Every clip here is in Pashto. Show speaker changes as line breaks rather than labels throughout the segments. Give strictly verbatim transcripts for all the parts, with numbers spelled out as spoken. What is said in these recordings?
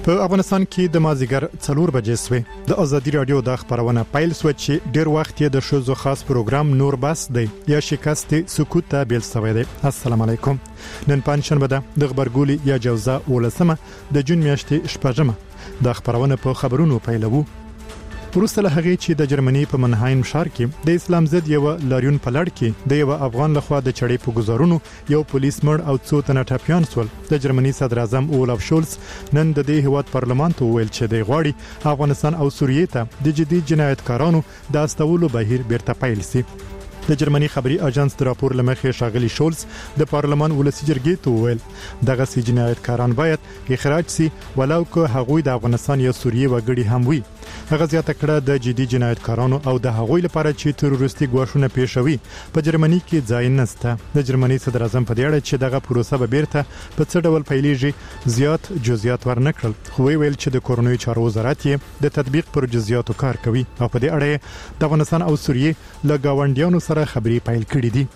په افغانستان کې د مازیګر څلور بجې سوې د ازادي رادیو د خبرونه پیل سو چې ډیر وخت یې د شوزو خاص پروګرام نور بس دی یا شکست سکوت ته بیل سوې دی. السلام علیکم. نن پنځشنبه ده د خبرګولي یا جوزا ولسمه د جون میاشتې شپږمه د خبرونه په خبرونو پیلوو. وروسته له هغې چې د جرمني په منهایم ښار کې د اسلام ضد یو لاریون په لړ کې د یو افغان لخوا د چړې په گزارونو یو پولیس مړ او څو تنه ټپیان شول. د جرمني صدر اعظم اولف شولز نن د دې هیواد پارلمان ته وویل چې د غواړي افغانستان او سوریې ته د جدي جنایتکارانو د استولو بهیر بیرته پیل شي. د جرمني خبري اژانس د راپور لمخې شاغلي شولز د پارلمان ولسی جرګې ته وویل دغه سي جنایتکاران باید اخراج شي ولو که هغوی د افغانستان یا سوریې وګړي هم وي. هغه زیاته کړه د جدي جنایتکارانو او د هغوی لپاره چې تروریستي ګواښونه پیښوي په جرمني کې ځای نشته. د جرمني صدر اعظم په دې اړه چې دغه پروسه به بیرته په څه ډول پیلېږي زیات جزئیات ورنکړل، خو ویل چې د کورونوي چارو وزارت یې د تطبیق پر جزئیاتو کار کوي او په دې اړه د افغانستان او سوریې له گاونډیانو سره خبري پیل کړې دي.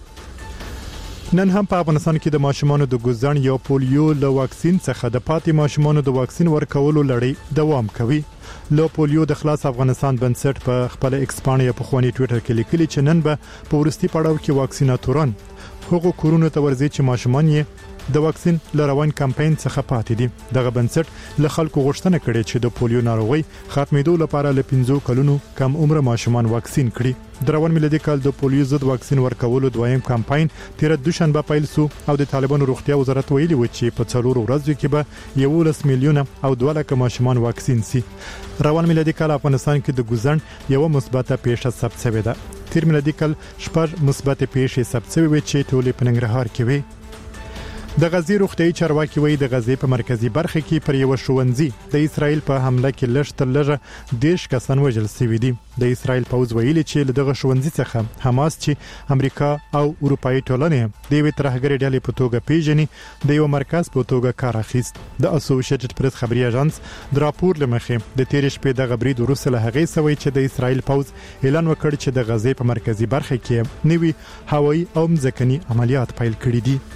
نن هم په افغانستان کې د ماشومانو د ګوزن یا پولیو له واکسین څخه د پاتې ماشومانو د واکسین ورکولو لړۍ دوام کوي. له پولیو د خلاص افغانستان بنسټ په خپل ایکسپانیا په خواني ټوئیټر کې لیکلي چې نن به په ورستي پړاو کې واکسیناتوران هغه کورونو ته ورځي چې ماشومان یې د واکسین لروان کمپاین څخه پاتې دي. دغه بنسټ له خلکو غوښتنه کړې چې د پولیو ناروغي ختمېدو لپاره له پنځو کلونو کم عمر ماشومان واکسین کړي. د روان میلادي کال د پولیو ضد واکسین ورکولو دویم کمپاین تیر دوشنبه پیل سو او د طالبانو روغتیا وزارت ویلي و چې په څلور ورځو کې به یولس میلیونه او دوه لک ماشومان واکسین سي. روان میلادي کال افغانستان کې د ګوزن یو مثبته پیښه ثبت شوې ده. تیر میلادي کال شپږ مثبته پیښې ثبت شوې چې ټولې په ننګرهار کې وي. د غزې روغتیايي چارواکي وایي د غزې په مرکزی برخه کې پر یو ښوونځي د اسرایل په حمله کې لږ تر لږه دیش کسان وژل شوي دي. د اسرایل پوځ ویلي چې له دغه ښوونځي څخه حماس چې امریکا او اروپאי ټولنې د یوې ترهګرې ډلې په توګه پیژني د یو مرکز په توګه کار اخیست. د اسوسییټډ پریس خبري اژانس د راپور لمخې د تیر شپې د غبرید وروسته له هغې سوي چې د اسرایل پوځ اعلان وکړ چې د غزې په مرکزی برخه کې نوي هوایي او ځمکني عملیات پیل کړي دي.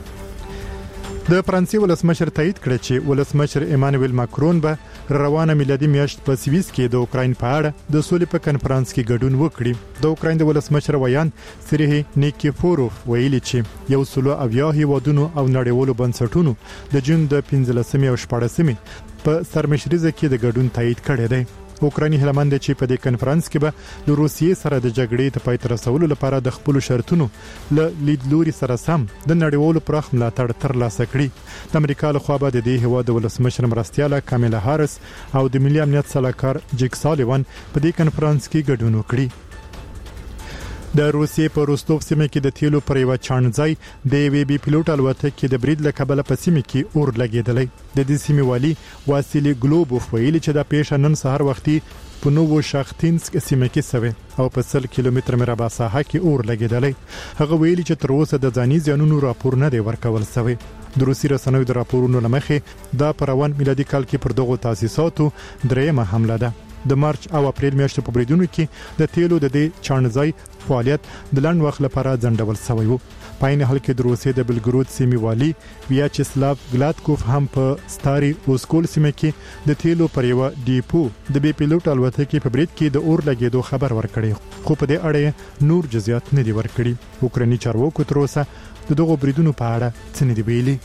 د فرانسې ولسمشر تایید کړ چې ولسمشر ایمانوئل ماکرون به روانه میلادي میاشت په سویس کې د اوکراین په اړه د سولې په کنفرانس کې ګډون وکړي. د اوکراین د ولسمشر ویان سریه نیکیفوروف ویلي چې یو سلو اویا هیوادونو او نړیوالو بنسټونو د جون د پنځلسمې او شپاړسمې په سرمشريزه کې د ګډون تایید کړی دی. اوکرایني هلمند چې په دې کنفرانس کې به د روسیې سره د جګړې ته پای ته رسولو لپاره د خپل شرطونو له لیدلوري سره سم د نړیوالو پراخ ملاتړ ترلاسه کړي. د امریکا لخوا به د دې هیواد د ولسمشر مرستیاله کاملا هارس او د ملي امنیت سلاکار جیک سالیوان په دې کنفرانس کې ګډون وکړي. د روسیې په روستوف سیمه کې د تیلو پر یو چانځای د وی بي پیلوټ الوتکې د برید له کبله په سیمه کې اور لګیدلی. د دې سیمې والی واسیلی ګلوبوف ویلي چې د پیښه نن سهار وختي په نوو شاختینسک سیمه کې سوي او په سل کیلومتر مربع ساحه کې اور لګیدلی. هغه ویلي چې تر اوسه د ځاني زیانونو راپور نه دی ورکول شوی. د روسي رسنیو د راپورونو لمخې دا په روان میلادي کال کې پر دغو تاسیساتو دریمه حمله ده. د مارچ او اپریل میاشتو په بریدونو کې د تیلو د دې چانځای فعالیت د لنډ وخت لپاره ځنډول شوی وو. په عین حال کې د روسیې د بلګرود سیمې والی ویاچسلاو ګلاتکوف هم په ستاري اوسکول سیمه کې د تیلو پر یو ډیپو د بي پیلوټ الوتکې په برید کې د اور لګیدو خبر ورکړی، خو په دې اړه نور جزئیات نه دي ورکړي. اوکراني چارواکو تر اوسه د دغو بریدونو په اړه څه نه دی ویلي.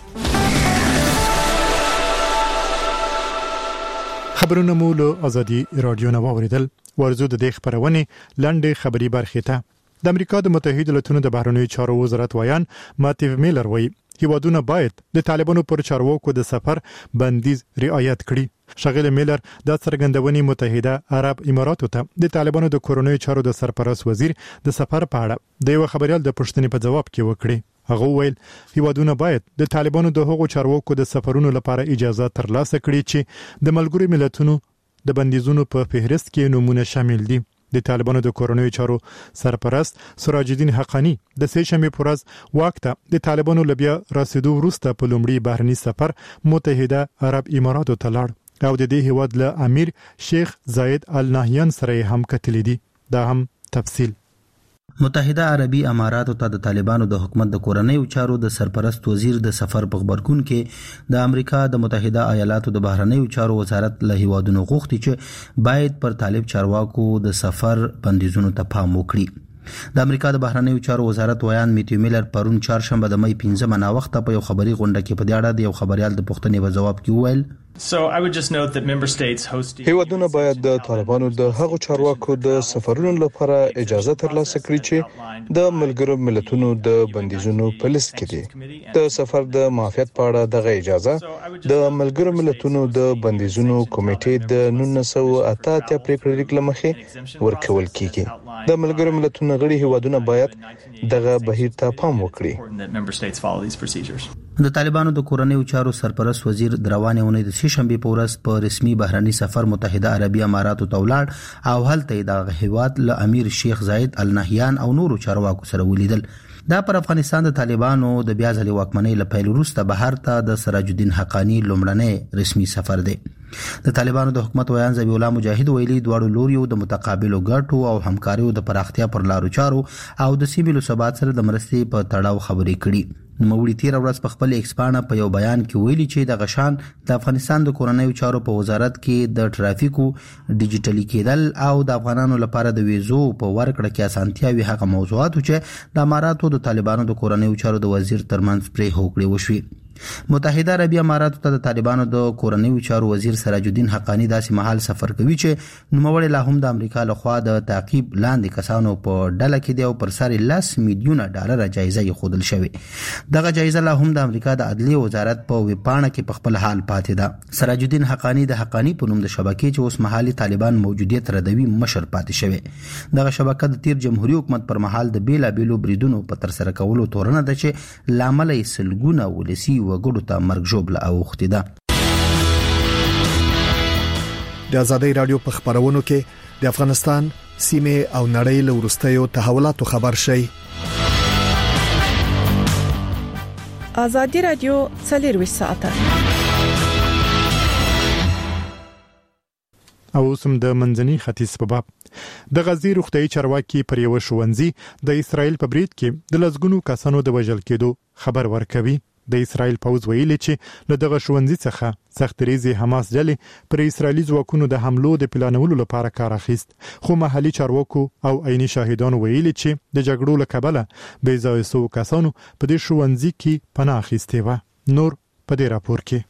خبرونه مو له ازادي رادیو نه واوریدل. ورزو د دې خبرونه لنډه خبري برخه ته. د امریکا د متحده ایالاتونو د بهرنیو چارو وزارت ویان ماتیو میلر وایي هیوادونه باید د طالبانو پر چارواکو د سفر بندیز رعایت کړي. شغل میلر د څرګندونې متحده عرب اماراتو ته د طالبانو د کورونوي چارو د سرپرست وزیر د سفر په اړه د یو خبريال د پښتنې په جواب کې وکړي. هغه ویل هیوادونه باید د طالبانو د هغو چارواکو د سفرونو لپاره اجازه ترلاسه کړي چې د ملګرو ملتونو د بندیزونو په فهرست کې نمونه شامل دي. د طالبانو د کورونوي چارو سرپرست سراج الدین حقانی د سه شنبه پر ورځ واک ته د طالبانو لبیا رسیدو وروسته په لومړي بهرني سفر متحده عرب اماراتو ته لاړ او د دې هیواد له امیر شیخ زاید ال نهیان سره هم کتلی دي. دا هم تفصیل.
متحده عربي اماراتو ته د طالبانو د حکومت د کورنیو چارو د سرپرست وزیر د سفر په خبرګون کې د امریکا د متحده ایالاتو د بهرنیو چارو وزارت له هیوادونو غوښتي چې باید پر طالب چارواکو د سفر بندیزونو ته پام وکړي. د امریکا د بهرنیو چارو وزارت ویان میتیو میلر پرون چهارشنبه د مې پنځمه نا وخت په یو خبري غونډه کې په دې اړه د یو خبريال د پوښتنې په جواب کې وویل
So I would just note that member states hosting
هیوادونه باید د طالبانو د هغو چارواکو د سفرونو لپاره اجازه ترلاسه کړي چې د ملګرو ملتونو د بندیزونو په لیست کې دي. د سفر د معافیت په اړه دغه اجازه د ملګرو ملتونو د بندیزونو کمیټې د نولس سوه اته اتیا پریکړې لیک لمخې ورکول کیږي. د ملګرو ملتونو غړي هیوادونه باید دغه بهیر ته پام وکړي.
د طالبانو د کورنیو چارو سرپرست وزیر دروانې ونې د شنبه په ورځ په رسمي بهرني سفر متحده عربي اماراتو ته ولاړ او هلته د هیواد له امیر شیخ زاید ال نهیان او نورو چارواکو سره ولیدل. دا پر افغانستان د طالبانو د بیا ځلې واکمنۍ له پیل وروسته بهر ته د سراج الدین حقانی لومړنی رسمي سفر دی. د طالبانو د حکومت ویان ذبیح الله مجاهد ویلي دواړو لوریو د متقابلو ګټو او همکاریو د پراختیا پر لارو چارو او د سیمې ثبات سره د مرستې په تړاو خبرې کړي. نوموړي تیر ورځ په خپل ایکسپانه په یو بیان کې ویلي چې د غشان د افغانستان د کورنیو چارو په وزارت کې د ټرافیکو ډیجیټلی کېدل او د افغانانو لپاره د ویزو په ورکړه کې اسانتیاوي هغه موضوعات چې د اماراتو د طالبانو د کورنیو چارو د وزیر ترمنځ پرې هوکړې وشوي. متحده عربي اماراتو ته د طالبانو د کورنیو چارو وزیر سراج الدین حقانی داسې مهال سفر کوي چې نوموړی لا هم د امریکا لخوا د تعقیب لاندې کسانو په ډله کې دی او پر سر لس میلیونه ډالر جایزه یې خودل شوی. دغه جایزه لا هم د امریکا د عدلیه وزارت په ویبپاڼه کې په خپل حال پاتې ده. سراج الدین حقانی د حقانی په نوم د شبکې چې اوس مهالي طالبان موجودیت ردوي مشر پاتې شوی. دغه شبکه د تیر جمهوریت حکومت پر مهال د بیلا بیلو بریدونو په تر سره کولو تورنه ده چې لامل یې سلګونه ولسی وګړو ته مرګ ژوبله اوښتې ده.
د آزادۍ رادیو په خبرونو کې د افغانستان سیمه او نړۍ له وروستیو تحولاتو خبر شي.
آزادۍ رادیو څلور ساعته
او سم د منځني ختیځ په باب د غزې روغتيایي چارواکي پر یو شونځي د اسرائیل په بریټ کې د لزګونو کسانو د وژل کېدو خبر ورکوي. د اسرائیل پوز ویلي چې له دغه شونځي څخه سخت ریزي حماس ډلې پر اسرائیلي ځواکونو د حملو د پلانولو لپاره کار اخیست. خو محلي چارواکو او عیني شاهدانو ویلي چې د جګړو له کبله بې ځایه سو کسانو په دې شونځي کې پناه اخیستې و. نور په دې راپور کې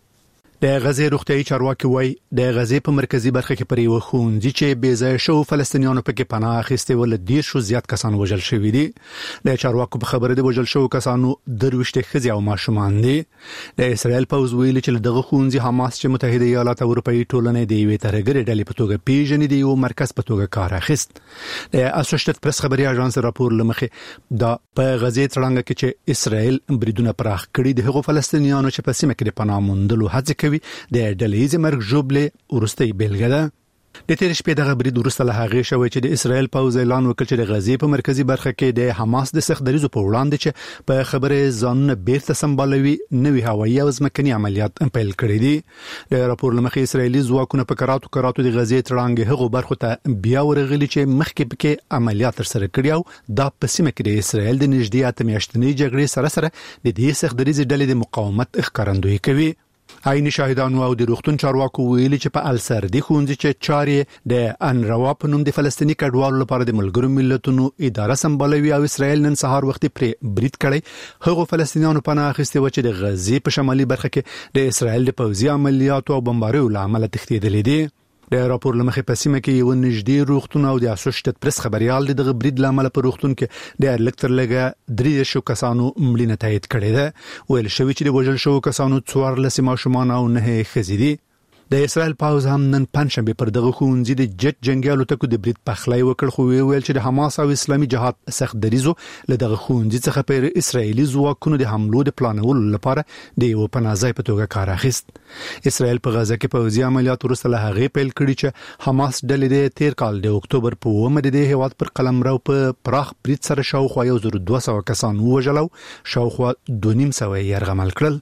د غزې روغتيایي چارواکي وایي د غزې په مرکزی برخه کې پر یو خونځي چې بې ځای شو فلسطینیانو پکې پناه اخیستي ول ډیر شو زیات کسان وژل شوی دي. د چارواکو په خبره د وژل شو کسانو درويشته خزي او ماشومان دي. د اسرائیل پوز ویلي چې دغه خونځي حماس چې متحده ایالات اروپאי ټولنې دی وی ترګری ډلې په توګه پیژنې دی او مرکز په توګه کار اخیست. د اسوسییټډ پریس خبري اژانس راپور لمخې دا په غزې تړنګ کې چې اسرائیل بریدونه پراخ کړي د هغو فلسطینیانو چې په سیمه کې د پناه موندلو هڅه کوي د ډلېز مرګ جوبله ورستۍ بیلګه ده. د تیر شپې دغه برید ورسته له هغه شوی چې د اسرائیل پوز اعلان وکړ چې د غزې په مرکزی برخه کې د حماس د سخت دریزو په وړاندې چې په خبره ځانونه بیرته سمبالوي نوې هوایي او ځمکني عملیات پیل کړي دي. د راپور لمخې اسرائیلي ځواکونه په کراتو کراتو د غزې تړانګ هغو برخو ته بیا ورغلي چې مخکې پکې عملیات تر سره کړي او دا په سیمه کې د اسرائیل د نږدې اته میاشتنۍ جګړې سره سره د دې سخت دریزې ډلې د مقاومت ښکارندویي کوي. عیني شاهدانو او د روغتون چارواکو ویلي چې په السر د خونځي چې چاري د انروا په نوم د فلسطینی کډوالو لپاره د ملګرو ملتونو اداره سمبالوي او اسرائیل نن سهار وخت پرې برید کړي. هغه فلسطینیانو پناه اخیستي و چې د غزې په شمالي برخه کې د اسرائیل د پوځي عملیاتو او بمباریو لامل تښتېدلې دي. د راپور لمخې په سیمه کې یو نږدې روغتون او د اسوسییټډ پریس خبريال دغه برید لامل په روغتون کې د الکتر لګه درې شو کسانو مړینه تایید کړې ده. ویل شوی چې د وژل شو کسانو څوارلس ماشومان او نه ښځې دي. د اسرائیل پاوز هم نن پنځشنبه پر دغه خونځي د جټ جنگیالو ته کو د برید پخلای وکړ خو ویل چې د حماس او اسلامي جهاد سخت دریزو له دغه خونځي څخه پر اسرائیلي ځواکونو د حملو د پلانولو لپاره د یو پناځای په توګه کار اخیست. اسرائیل په غزه کې پوځي عملیات ورسره هغه پیل کړی چې حماس ډلې د تیر کال د اکتوبر په اومه د هیواد پر قلمرو په پراخ برید سره شاوخوا یو زر دوه سوه کسان وژلو شاوخوا دوه نیم سوه یې یرغمل کړل.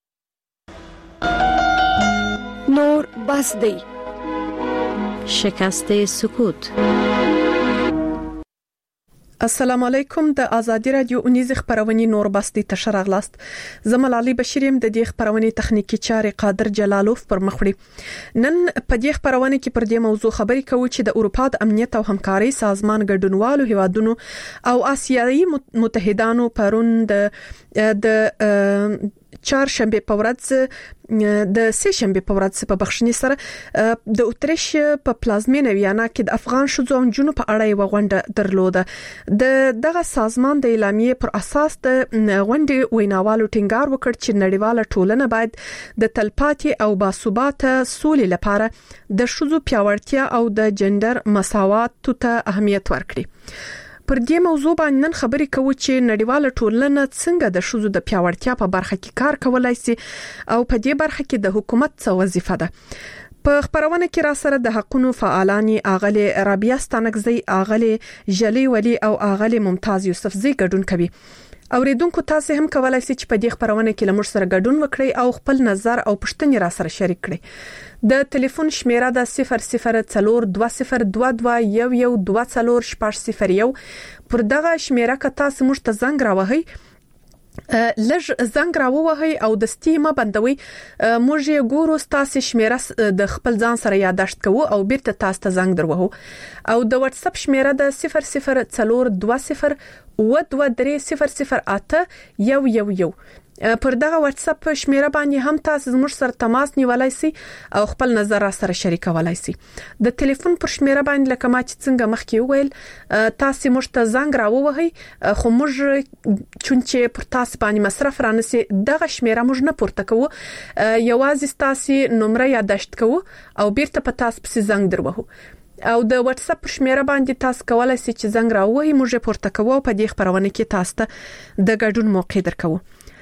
نور بس دی
شکست سکوت.
السلام علیکم د ازادي رادیو اونیز خبرونه نور بستی تشرغلاست زمل علي بشیریم د دې خبرونه تخنیکی چارې قادر جلالوف پر مخړي نن په دې خبرونه کې پر دې موضوع خبرې کوو چې د اروپا د امنیت او همکاري سازمان ګډونوالو هیوادونو او آسیایي متحدانو پرون د د چهارشنبه په ورځ د سه شنبه په ورځ په بخښنې سره د اوتریش په پلازمینه ویانا کې د افغان شوزو او جنوب په اړه یو غونډه درلوده د دغه سازمان د اعلامیې پر اساس د غونډې ویناوالو ټینګار وکړ چې نړیواله ټولنه باید د تلپاتې او باثباته سولې لپاره د شوزو پیاوړتیا او د جندر مساوات ته اهمیت ورکړي پر دې موضوع باندې نن خبرې کوو چې نړیواله ټولنه څنګه د شوزو د پیاوړتیا په برخه کې کار کولای شي او په دې برخه کې د حکومت څه وظیفه ده په خبرونه کې را سره د حقوقو فعالانی اغلی رابعه ستانکزی اغلی جلی ولی او اغلی ممتاز یوسفزی ګډون کوي اوریدونکو تاسو هم کولای شئ چې په دې خبرونه کې لمر سره ګډون وکړئ او خپل نظر او پوښتنې را سره شریک کړئ د ټلیفون شمیره د صفر صفر څلور دوه صفر دوه دوه یو یو دوه څلور شپږ صفر یو پر دغه شمیره که تاسو موږ ته زنګ راوهئ لږ زنګ راووهئ او د سټیمه بندوي موږ یې ګورو تاسو شمیره د خپل ځان سره یاداشت کوو او بیرته تاسو ته زنګ دروهو او د واتس اپ شمیره د صفر صفر څلور دوه صفر و دوه درې صفر صفر اته یو یو یو پر دغه واتس اپ شمیره باندې هم تاسو زموږ سره تماس نیولای شئ او خپل نظر سره شریکولای شئ د ټلیفون پر شمیره باندې لکه ما چې څنګه مخکې ویل تاسو موږ ته زنګ راووهئ خو موږ چونچې پر تاسو باندې مصرف رانسي دغه شمیره موږ نه پورته کوو یوازې تاسو نمبر یاداشت کوو او بیرته په تاسو پسې زنګ دروهو او د واتس اپ شمیره باندې تاسو کولای شئ چې زنګ راووهئ موږ پورته کوو په دې خبرونه کې تاسو ته د ګډون موقع درکوو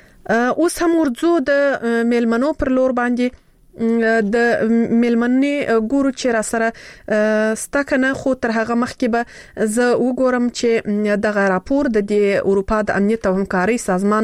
اوس هم ورځو د میلمنو پر لور باندې د میلمنې ګورو چې را سره ستکنه خو تر هغه مخکې به زه وګورم چې دغه راپور د اروپا د امنیت او همکاري سازمان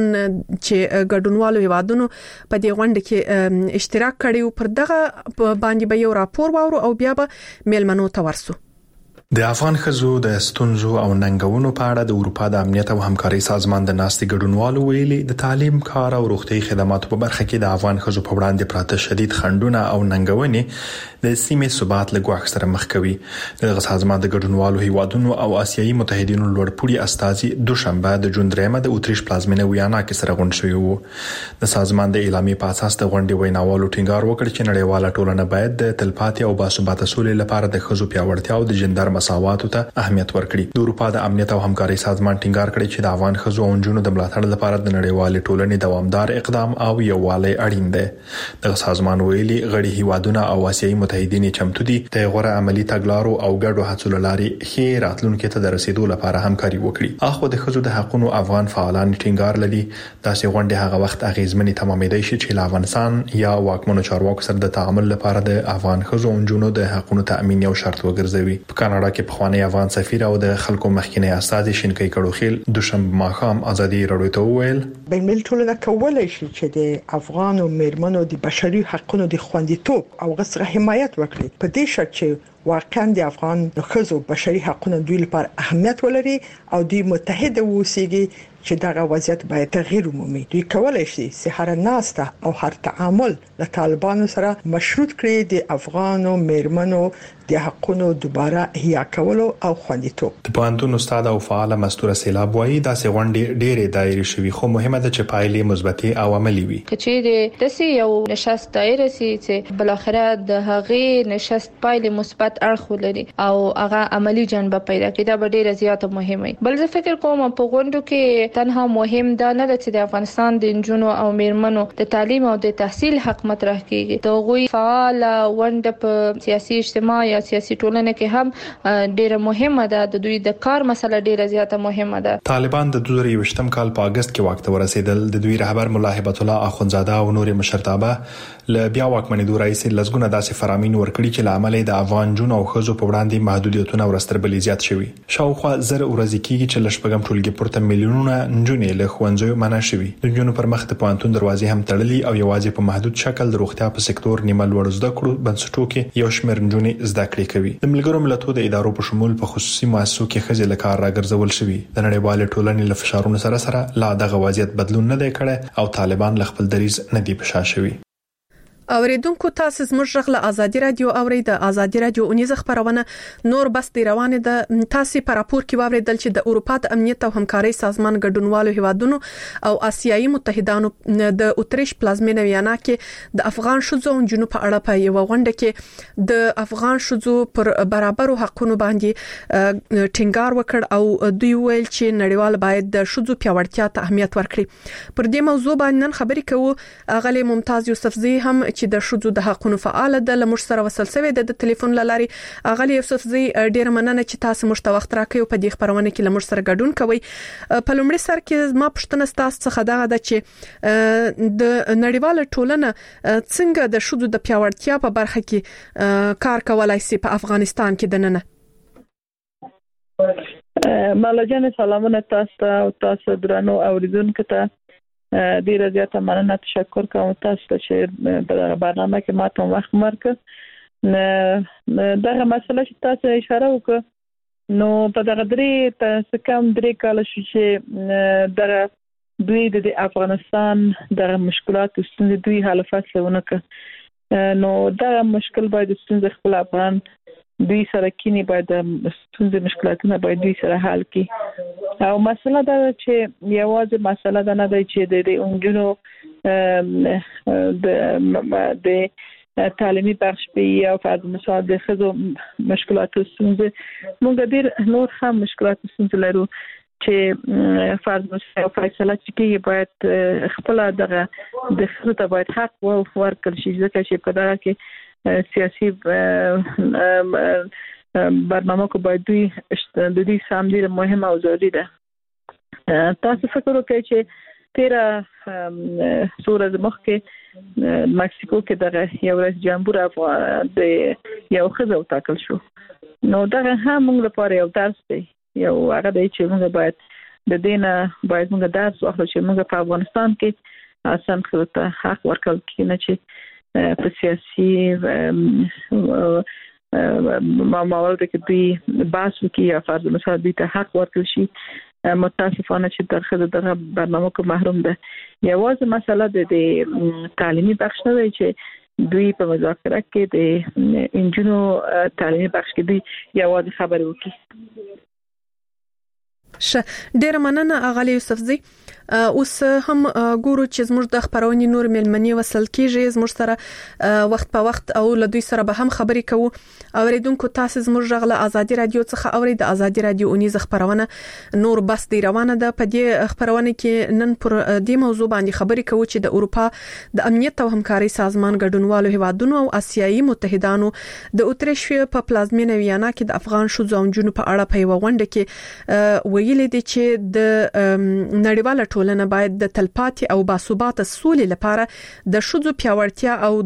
چې ګډونوالو هیوادونو په دې غونډه کې اشتراک کړي پر دغه باندې به یو راپور واورو او بیا به میلمنو ته ورسو
د افغان خزو د ستونزو او ننګونو په اړه د اروپا د امنیت او همکاري سازمان د ناستې ګډونوالو ویلي د تعلیم کار او روغتي خدماتو په برخه کې د افغان خزو په وړاندې پراته شدید خنډونه او ننګونې د سیمې ثبات له ګواښ سره مخ کوي دغه سازمان د ګډونوالو هیوادونو او آسیایي متحدینو لوړپوړي استازي دوشنبه د جون درېمه د اوتریش پلازمینه ویانا کې سره غونډ شوی وو د سازمان د اعلامیې په اساس د غونډې ویناوالو ټینګار وکړ چې نړیواله ټولنه باید د تلپاتې او باثباته سولې لپاره د خزو پیاوړتیا او د جندر مساواتو ته اهمیت ورکړي د اروپا د امنیت او همکاري سازمان ټینګار کړی چې د افغان خزو او نجونو د ملاتړ لپاره د نړیوال ټولنې دوامدار اقدام او یووالی اړین دی د سازمان ویلي غړي هیوادونه او آسیایي متحدین چمتو دي د غوړه عملی تګلارو او ګډو هڅو لاري خیر راتلونکو ته د رسیدو لپاره همکاري وکړي اخو د خزو د حقوقو افغان فعالان ټینګار لري داسې غونډه هغه وخت اغیزمنې تمامېدای شي چې افغانستان یا واکمنو چارواکو سره د تعامل لپاره د افغان خزو او نجونو د حقوقو تامین یو شرط وګرځوي په کاناډا کې په خواني افغان سفیر او د خلکو مخکینی استاد شینکې کړوخیل دوشنبه ماښام ازادي راډیو ته وویل
بین المللي ټولنه کولای شي چې د افغان او میرمنو د بشري حقوقو د خوندیتوب او غوښتنه حمایت وکړي په دې شرط چې واقعا د افغان ښځو بشري حقوقو دوی لپاره اهمیت ولري او دوی متحد اوسېږي چې دغه وضعیت باید تغییر ومومي دوی کولای شي چې هر ناسته او هر تعامل له طالبانو سره مشروط کړي د افغان او میرمنو د حقوقو دوباره احیا کولو او خوندیتوب
د پوهنتون استاد او فعال مستوره سیلاب وایي دا سه غونډې ډېرې دایره شوي خو مهمه ده چې پایلې مثبتې او عملی وي
کچې د سه یو نشست دایره سي چې بل اخره د هغې نشست پایلې مثبت اړخ ولري او هغه عملی جنبه پیدا کړي دا ډېره زیاته مهمه بل زه فکر کوم په غونډو کې تنها مهم دا نه ده چې د افغانستان د نجونو او میرمنو د تعلیم او د تحصیل حق مطرح کیږي د غوي فعال ونډه په سیاسي اجتماعي سیاسي ټولنه کې هم ډیره مهمه ده د دوی د کار مسله ډیره زیاته مهمه ده
طالبان د دوه هزار یوولسم کال په اگست کې وخت ورسېدل د دوی رهبر مولا هبت الله اخونزاده او نور مشرتابه ل بیا واکمنې رئیس لزګونه داسې فرامین ورکړي چې لامل د افغان جون او خزو په وړاندې محدودیتونه ورستربلې زیات شوي شاوخوا زر ورځې کېږي چې لشپږم ټولګي پورته میلیونونه نجونې له ښوونځیو منع شوي د نجونو پر مخ د پوهنتون دروازې هم تړلې او یوازې په محدود شکل د روغتیا په سکتور نیمه لوړ زده کړو بنسټو کې یو شمېر نجونې زده زده کړې کوي. د ملګرو ملتونو د ادارو په شمول په خصوصي مؤسسو کې خځې له کار راګرځول شوي. د نړیوال ټولنې له فشارونو سره سره لا دغه وضعیت بدلون نه دی کړی او طالبان له خپل دریز نه دی په شا شوي.
اوریدونکو تاسو زموږ غږ له ازادي رادیو اوري د ازادي رادیو اونیزه خبرونه نور بس دی روانه ده. تاسو په راپور کې واوریدل چې د اروپا د امنیت او همکارۍ سازمان ګډونوالو هیوادونو او آسیایي متحدانو د اوتریش پلازمینه ویانا کې د افغان شوزو او جنوب په اړه په یو غونډه کې د افغان شوزو پر برابرو حقوقو باندې ټینګار وکړ او دوی ویل چې نړیوال باید د شوزو پیاوړتیا ته اهمیت ورکړي. پر دې موضوع باندې نن خبرې کوو. اغلی ممتاز یوسفزی هم چې د شوزو د حقوقو فعال د لمر سره وصل شوی د ټلیفون لاري. اغلی یوسفزی ډیر مننه چې تاسو مشته وخت راکې په دې خبرونه کې لمر سره ګډون کوي. په لومړي سر کې ما پښتنه تاسو څخه دا ده چې د نړیواله ټولنه څنګه د شوزو د پیاوړتیا په برخه کې کار کولای شي په افغانستان کې دننه.
مالجان سلامونه تاسو او تاسو درنو اوریدونکو ته ډیر زیاته مننه تشکر کوم تاسو ته چې په برنامه کې ماته وخت مرکه. دغه مسله چې تاسو اشاره وکړه نو په دغه درې تاسو کوم درې کال شو چې دغه دوی د افغانستان د مشکلات ستونزې دوی حل فصلونه ک نو دغه مشکل باید ستونزې خپل افغان دوی سره کینی باید ستونزې مشکلاتونه باید دوی سره حل کړي. او مسله دا چې یوازې مسله دا نه دی چې د اونجونو د د تعلیمي بخش په یا فرض مثال د خزو مشکلات ستونزې موږ ډیر نور هم مشکلات ستونزې لرو چې فرض مثال فیصله چې باید خپل دغه د خزو ته باید حق ورکړل شي ځکه چې په دغه کې سیاسي برنامه کو باید دوی د دې سامدي مهمه او ضروري ده. تاسو فکر وکړئ چې تیرا سورز مخکې مکسیکو کې د یو رئیس جمهور د یو خزو تاکل شو. نو دا هم موږ لپاره یو درس دی. یو هغه دی چې موږ باید د دینه باید موږ درس واخلو چې موږ په افغانستان کې اسان خو ته حق ورکړل کینې چې په سیاسي موارد کې دوی بحث وکړي یا فرض مثال دوی ته حق ورکړل شي. متاسفانه چې درخه دغه برنامه کو محروم ده. یوازې مسله د تعلیمي بخش نه دی چې دوی په مذاکره کې د انجینو تعلیمي بخش کې دوی یوازې خبرې وکړي.
ش ډیر مننه اغلی یوسفزی. اوس هم ګورو چې زموږ د خبرونې نور ملمنې وصل کیږي زموږ سره وخت په وخت او لدوی سره به هم خبرې کوو. اوریدونکو تاسو زموږ غږ ازادي رادیو څخه اوري د ازادي رادیو اونیزه خبرونه نور بس دی روانه ده. په دې خبرونه کې نن پر دې موضوع باندې خبرې کوو چې د اروپا د امنیت او همکارۍ سازمان ګډونوالو هیوادونو او آسیایي متحدانو د اوتریش په پلازمینه ویانا کې د افغان شوزو او جنوب په اړه په یو غونډه کې ویلي دي چې د نړیواله ټولنه باید د تلپاتې او باثباته سولې لپاره د شوزو پیاوړتیا او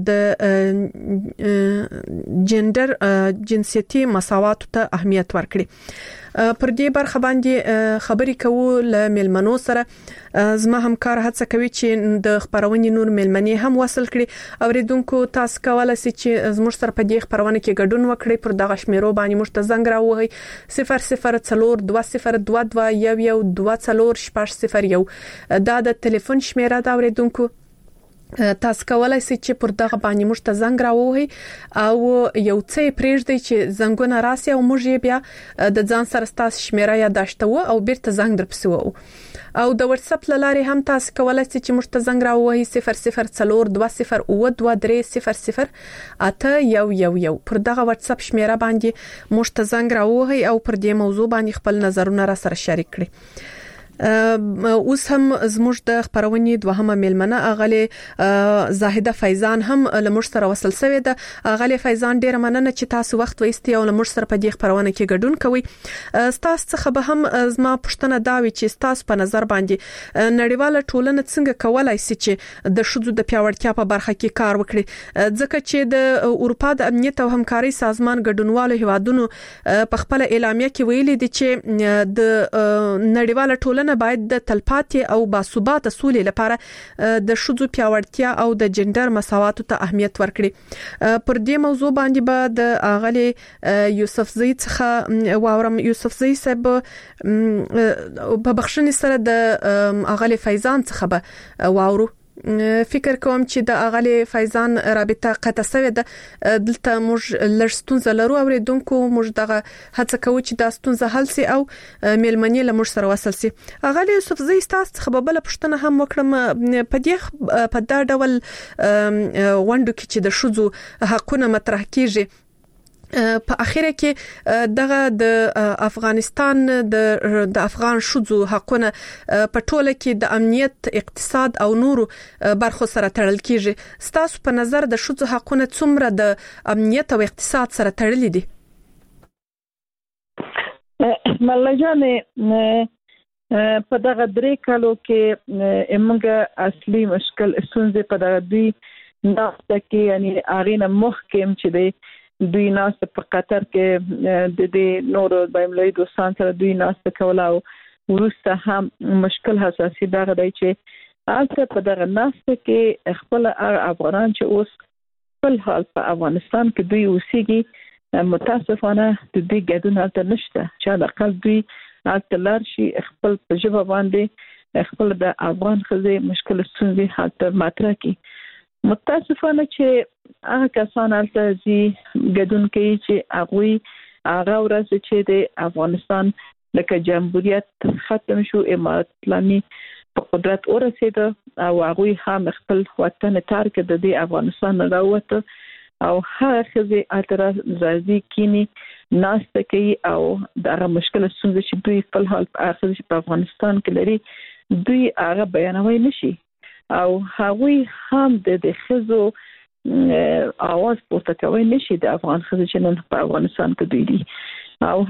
د جندر جنسيتي مساوات ته اهمیت ورکړي. پر دې برخه باندې خبرې کوو ل ملمنو سره. زما همکار هڅه کوي چې د خبرونې نور ملمنې هم وصل کړي. اوریدونکو تاسو کولای شئ چې زموږ سره په دې خبرونه کې ګډون وکړئ. پر دغه شمیرو باندې مشته زنګ راوغي صفر صفر څلور دوه صفر دوه دوه یو یو دوه څلور شپږ صفر یو دا د ټلیفون شمیره دا. اوریدونکو تاسو کولای شئ چې پر دغه باندې موږ ته زنګ راووهي او یو څه پرېږدئ چې زنګونه راسي او موږ یې بیا د ځان سره تاسو شمیره یاداشته و او بیرته زنګ درپسې وو. او د واتس اپ لارې هم تاسو کولای شئ چې موږ ته زنګ راووهي صفر صفر څلور دوه صفر او دوه درې صفر صفر اته یو یو یو. پر دغه واتس اپ شمیره باندې موږ ته زنګ راووهي او پر دې موضوع باندې خپل نظرونه را سره شریک کړئ. اوس هم زموږ د خبرونې دوهمه ملمنه اغلی زاهده فیضان هم لمر سره وصل شوې ده. اغلی فیضان ډیر مننه چې تاسو وخت وایستي او لمر سره په دې خبرونه کې ګډون کوي. تاسو څخه به هم زما پښتنه داوي چې تاسو په نظر باندې نړیواله ټولنه څنګه کولای شي چې د شوزو د پیاوړتیا په برخه کې کار وکړي ځکه چې د اروپا د امنیت او همکارۍ سازمان ګډونوالو هیوادونو په خپل اعلامیه کې ویلي دي چې د نړیواله ټولنه ټولنه باید د تلپاتې او باثباته سولې لپاره د شذو پیاوړتیا او د جندر مساوات ته اهمیت ورکړي. پر دې موضوع باندې به د اغلی یوسفزئی څخه واورم. یوسفزئی صاحب په بخښنې سره د اغلی فیضان څخه به واورو. فکر کوم چې د اغلی فیضان رابطه قطع شوه ده. دلته موږ لړستون لرو اوریدونکو موږ دغه هڅه کوو چې د ستونزه حل سي او میلمنې له موږ سره وصل سي. اغلی یوسفزئی تاسو څخه به بل پښتنه هم وکړم په دې په دا ډول وندو کې چې د شذو حقونه مطرح کیږي. په اخیره کې دغه د افغانستان د د افغان شذو حقونه په ټوله کې د امنیت، اقتصاد او نورو برخو سره تړل کیږي. ستاسو په نظر د شذو حقونه څومره د امنیت او اقتصاد سره تړلي دي؟
ملجانه په دغه درې کالو کې موږ اصلي مشکل ستونزې په دغه دوی ناسته کې یعنی اغینه محکم چې دی دوی ناسته په قطر کې د دې نورو بایملوي دوستان سره دوی ناسته کوله او ورسته هم مشکل حساسي دغه دی چې البته په دغه ناسته کې خپل افغانان چې اوس خپل حال په افغانستان کې دوی اوسېږي متاسفانه د دې ګډون هلته نشته چې د اقل دوی هلته لار شي خپل په ژبه باندې خپل د افغان ښځې مشکل ستونزې هلته مطرح کړي. متاسفانه چې هغه کسان هلته زی ګډون کوي چې هغه هغه ورځ چې د افغانستان لکه جمهوریت ختم شو، امارت اسلامي په قدرت ورسېده او هغه هم خپل وطن ترک د دې افغانستان راوته او هغه ځای اتر زادي کینی ناسته کوي او دغه مشکل څنګه چې دوی په حال په افغانستان کې لري دوی هغه بیانوي نشي او هغه هم د خزو اواز پورته کوي نشي د افغان خزو چې نن په افغانستان کې دوی دي او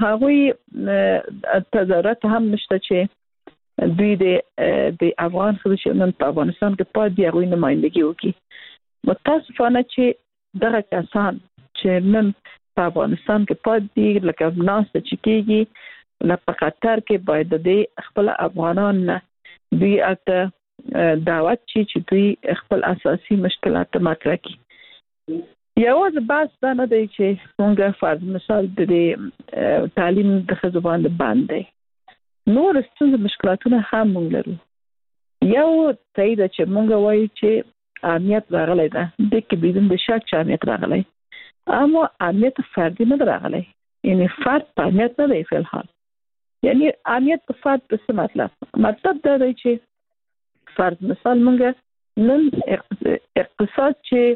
هغه تظاهرات هم نشته چې دوی د د افغان خزو چې نن په افغانستان کې پاتې دي هغه نمائندګي وکړي. متاسفانه چې دغه کسان چې نن په افغانستان کې پاتې دي لکه ناس چې کېږي نه په قطر کې باید د خپل افغانان دوی اته دعوت چې چې دوی خپل اساسي مشکلات مطرح کړي. یوازې بس دا نه دی چې څنګه فرض مثال د تعلیم د ښځو باندې باندې نور څه مشکلاتونه هم موږ لرو. یو تایید چې موږ وایو چې امنیت راغلی ده د کې بدون د شک چې امنیت راغلی اما امنیت فردي نه راغلی یعنی فرد په امنیت نه دی په الحال یعنی امنیت په فرد په مطلب مطلب دا دی چې فرض مثال مونږ نن اقتصاد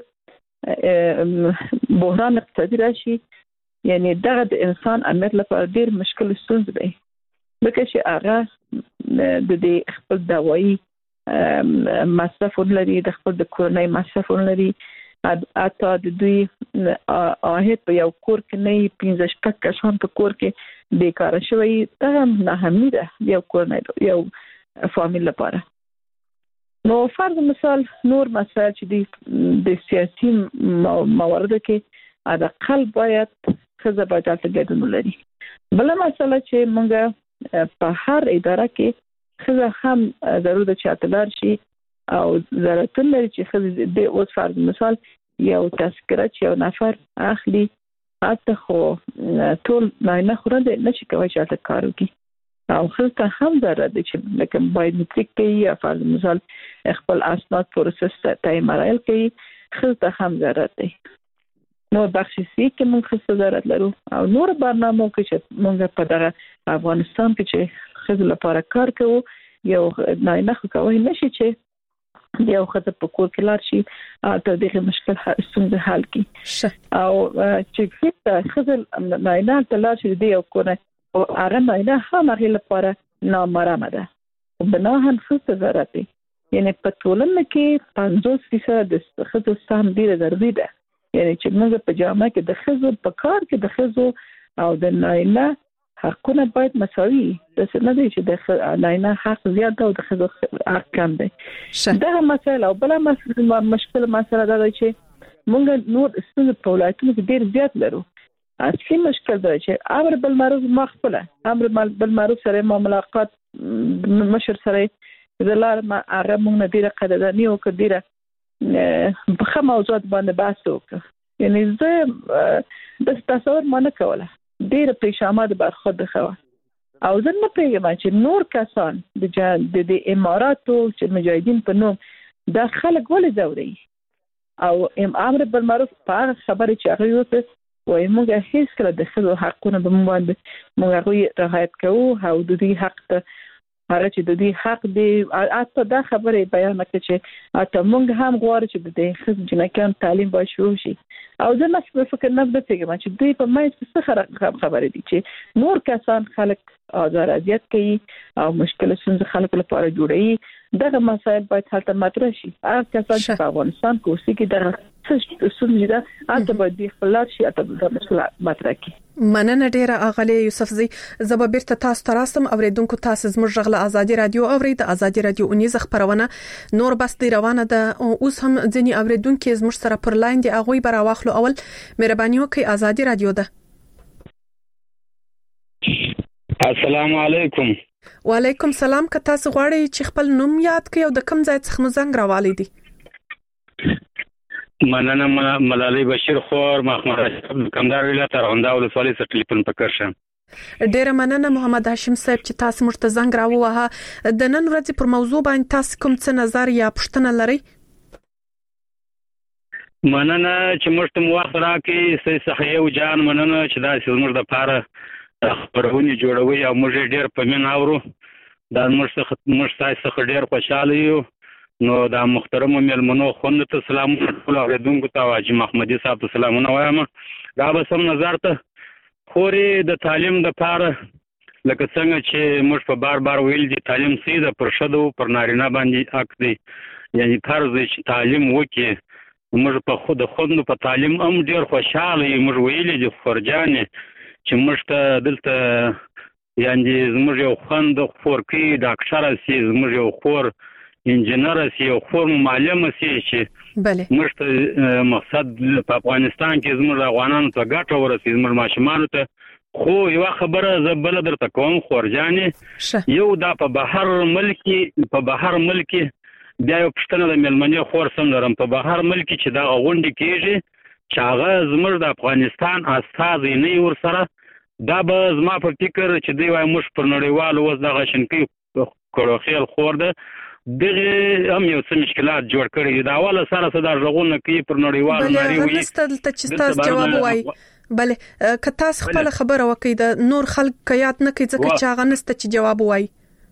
چې بحران اقتصادي راشي یعنی دغه د انسان امنیت لپاره ډیر مشکل ستونزه دی لکه چې هغه د دې خپل دوايي مصرف لري د خپل د کورنۍ مصرف لري اته د دوی آهت په یو کور کې نه پنځه شپږ کسان په کور کې بیکاره شوی دا نه همي ده یو کورنۍ یو فامیل لپاره. نو فرض مثال نور مسائل چې دي د سیاسي موارد کې د قلب باید خزه باید ګډون ولري. بل مسله چې موږ په هر اداره کې خزه هم ضروري ده چې اتلار شي او ضرورت لري چې خزه د اوس فرض مثال یو تذکره چې یو نفر اخلي اته خو ټول نه خو نه شي کوي چې اته کار وکړي او خلته هم ضرورت دی چې لکه بایومټریک کوي یا فرض مثال خپل اسناد پروسس ته مراحل کوي خلته هم ضرورت دی. نو بخشسي کې موږ خصوصي ضرورت لرو او نور برنامه کې چې موږ په دغه افغانستان کې چې خزل لپاره کار کوو یو نه نه کوي نشي چې یو خطر په کور کې لار شي تر دغه مشکل څنګه حل کی او چې څه خزل نه نه تلار شي دی یو کور او هغه نه هم هغه لپاره نامرامه ده او بناهن څه ضرورت دی یعنی په ټولنه کې پنځوس فیصد د خزل سهم ډیره ضروري ده یعنی چې موږ په جامعه کې د خزو په کار کې د خزو او د ناینا حقونه باید مساوي د څه نه دی چې د ناینا حق زیات او د خزو حق کم دی. دا مسله او بل مسله مشکل مسله دا دی چې موږ نور ستاسو په ولایتونو کې ډیر زیات لرو اصلي مشکل دی چې امر بالمعروف مخفله امر بالمعروف سره ما ملاقات مشر سره زلار ما هغه مونږ نه ډیره قدرداني او کډیره په خه موضوعات باندې بحث وکړ. یعنی زه د تصور ما نه کوله ډیره پېښامه برخورد خو او زه نه پیږم چې نور کسان د د اماراتو چې مجاهدین په نوم د خلک ولې زوري او امر بالمعروف په هغه خبره چې هغه وکړ وای موږ هیڅ کله د خلکو حقونه به موږ باندې موږ هغه رعایت کوو او د دې حق ته هغه چې د دې حق دی اته دا خبره بیان کړي چې اته موږ هم غواړو چې د دې خزم جنکان تعلیم باید شروع شي او زه نه فکر نه بتګم چې دوی په مې څه خبره دي چې نور کسان خلک آزار اذیت کوي او مشکل څنګه خلکو لپاره جوړي دغه مسایل باید حل ته مطرح شي. هر کسان چې په افغانستان کې اوسي کې دغه څه څه ده اته باید د خپلات شي اته د مسله مطرح کی.
مننه ډیره اغلی یوسفزی زب بیرته تاسو تراسم اوریدونکو تاسو زموږ غږ ازادي رادیو اورید ازادي رادیو اونیز خبرونه نور بس دی روانه ده اوس هم ځنی اوریدونکو زموږ سره پر لاین دی اغوی برا واخلو اول مهرباني وکي ازادي رادیو ده.
السلام علیکم.
وعلیکم سلام. که تاسو غواړئ چې خپل نوم یاد کړئ او د کوم ځای څخه زنګ راوالي دي؟
مننه ملالۍ بشیر خور محمد اشرف کمدار ولایت ارغنداو ولسوالۍ څخه ټلیفون پکړ شم.
ډیره مننه محمد هاشم صاحب چې تاسو موږ ته زنګ راووهه. د نن ورځې پر موضوع باندې تاسو کوم څه نظر یا پوښتنه لرئ؟
مننه چې موږ ته وخت راکړئ. سې صحیح جان مننه چې دا موږ د پاره خبرونه جوړوي او موږ ډیر په من اورو. دا موږ څخه موږ تاسو ډیر خوشاله یو. نو دا محترم مېلمنو خوند ته سلام ټول اوریدونکو ته حاجی محمدي صاحب ته سلامونه وایم. دا به سم نظر ته خوري د تعلیم د پاره لکه څنګه چې موږ په بار بار ویل دي تعلیم سیده پر شدو پر نارینه باندې حق دی. یعنی فرض چې تعلیم وکړي. موږ په خود خوند په تعلیم هم ډیر خوشاله یو. موږ ویل دي خورجانې چې موږ ته دلته یعنی زموږ یو خوند خورکی ډاکټر سي زموږ یو خور انجنیر سي او خور معلم سي چې
بله
موږ ته مقصد په افغانستان کې زموږ افغانانو ته ګټه ورسي زموږ ماشومانو ته. خو یو خبره زه بل درته کوم خورجانې یو دا په بهر ملک په بهر ملک بیا یو پښتنه د ملمنې خور سم لرم په بهر ملک چې دا غونډه کیږي چې هغه زموږ د افغانستان استازي نه ور سره دا به زما په فکر چې دی وای موږ پر نړیوال وز د غشنکی کړو خیل خور ده دغه هم یو څه مشکلات جوړ کړي دا اوله سره سره ژغونه کوي پر نړیوال
نړۍ وي. بل ستل ته چې تاسو جواب وای بل که تاسو خپل خبره وکړئ د نور خلک کيات نه کوي ځکه چې هغه نسته چې جواب وای.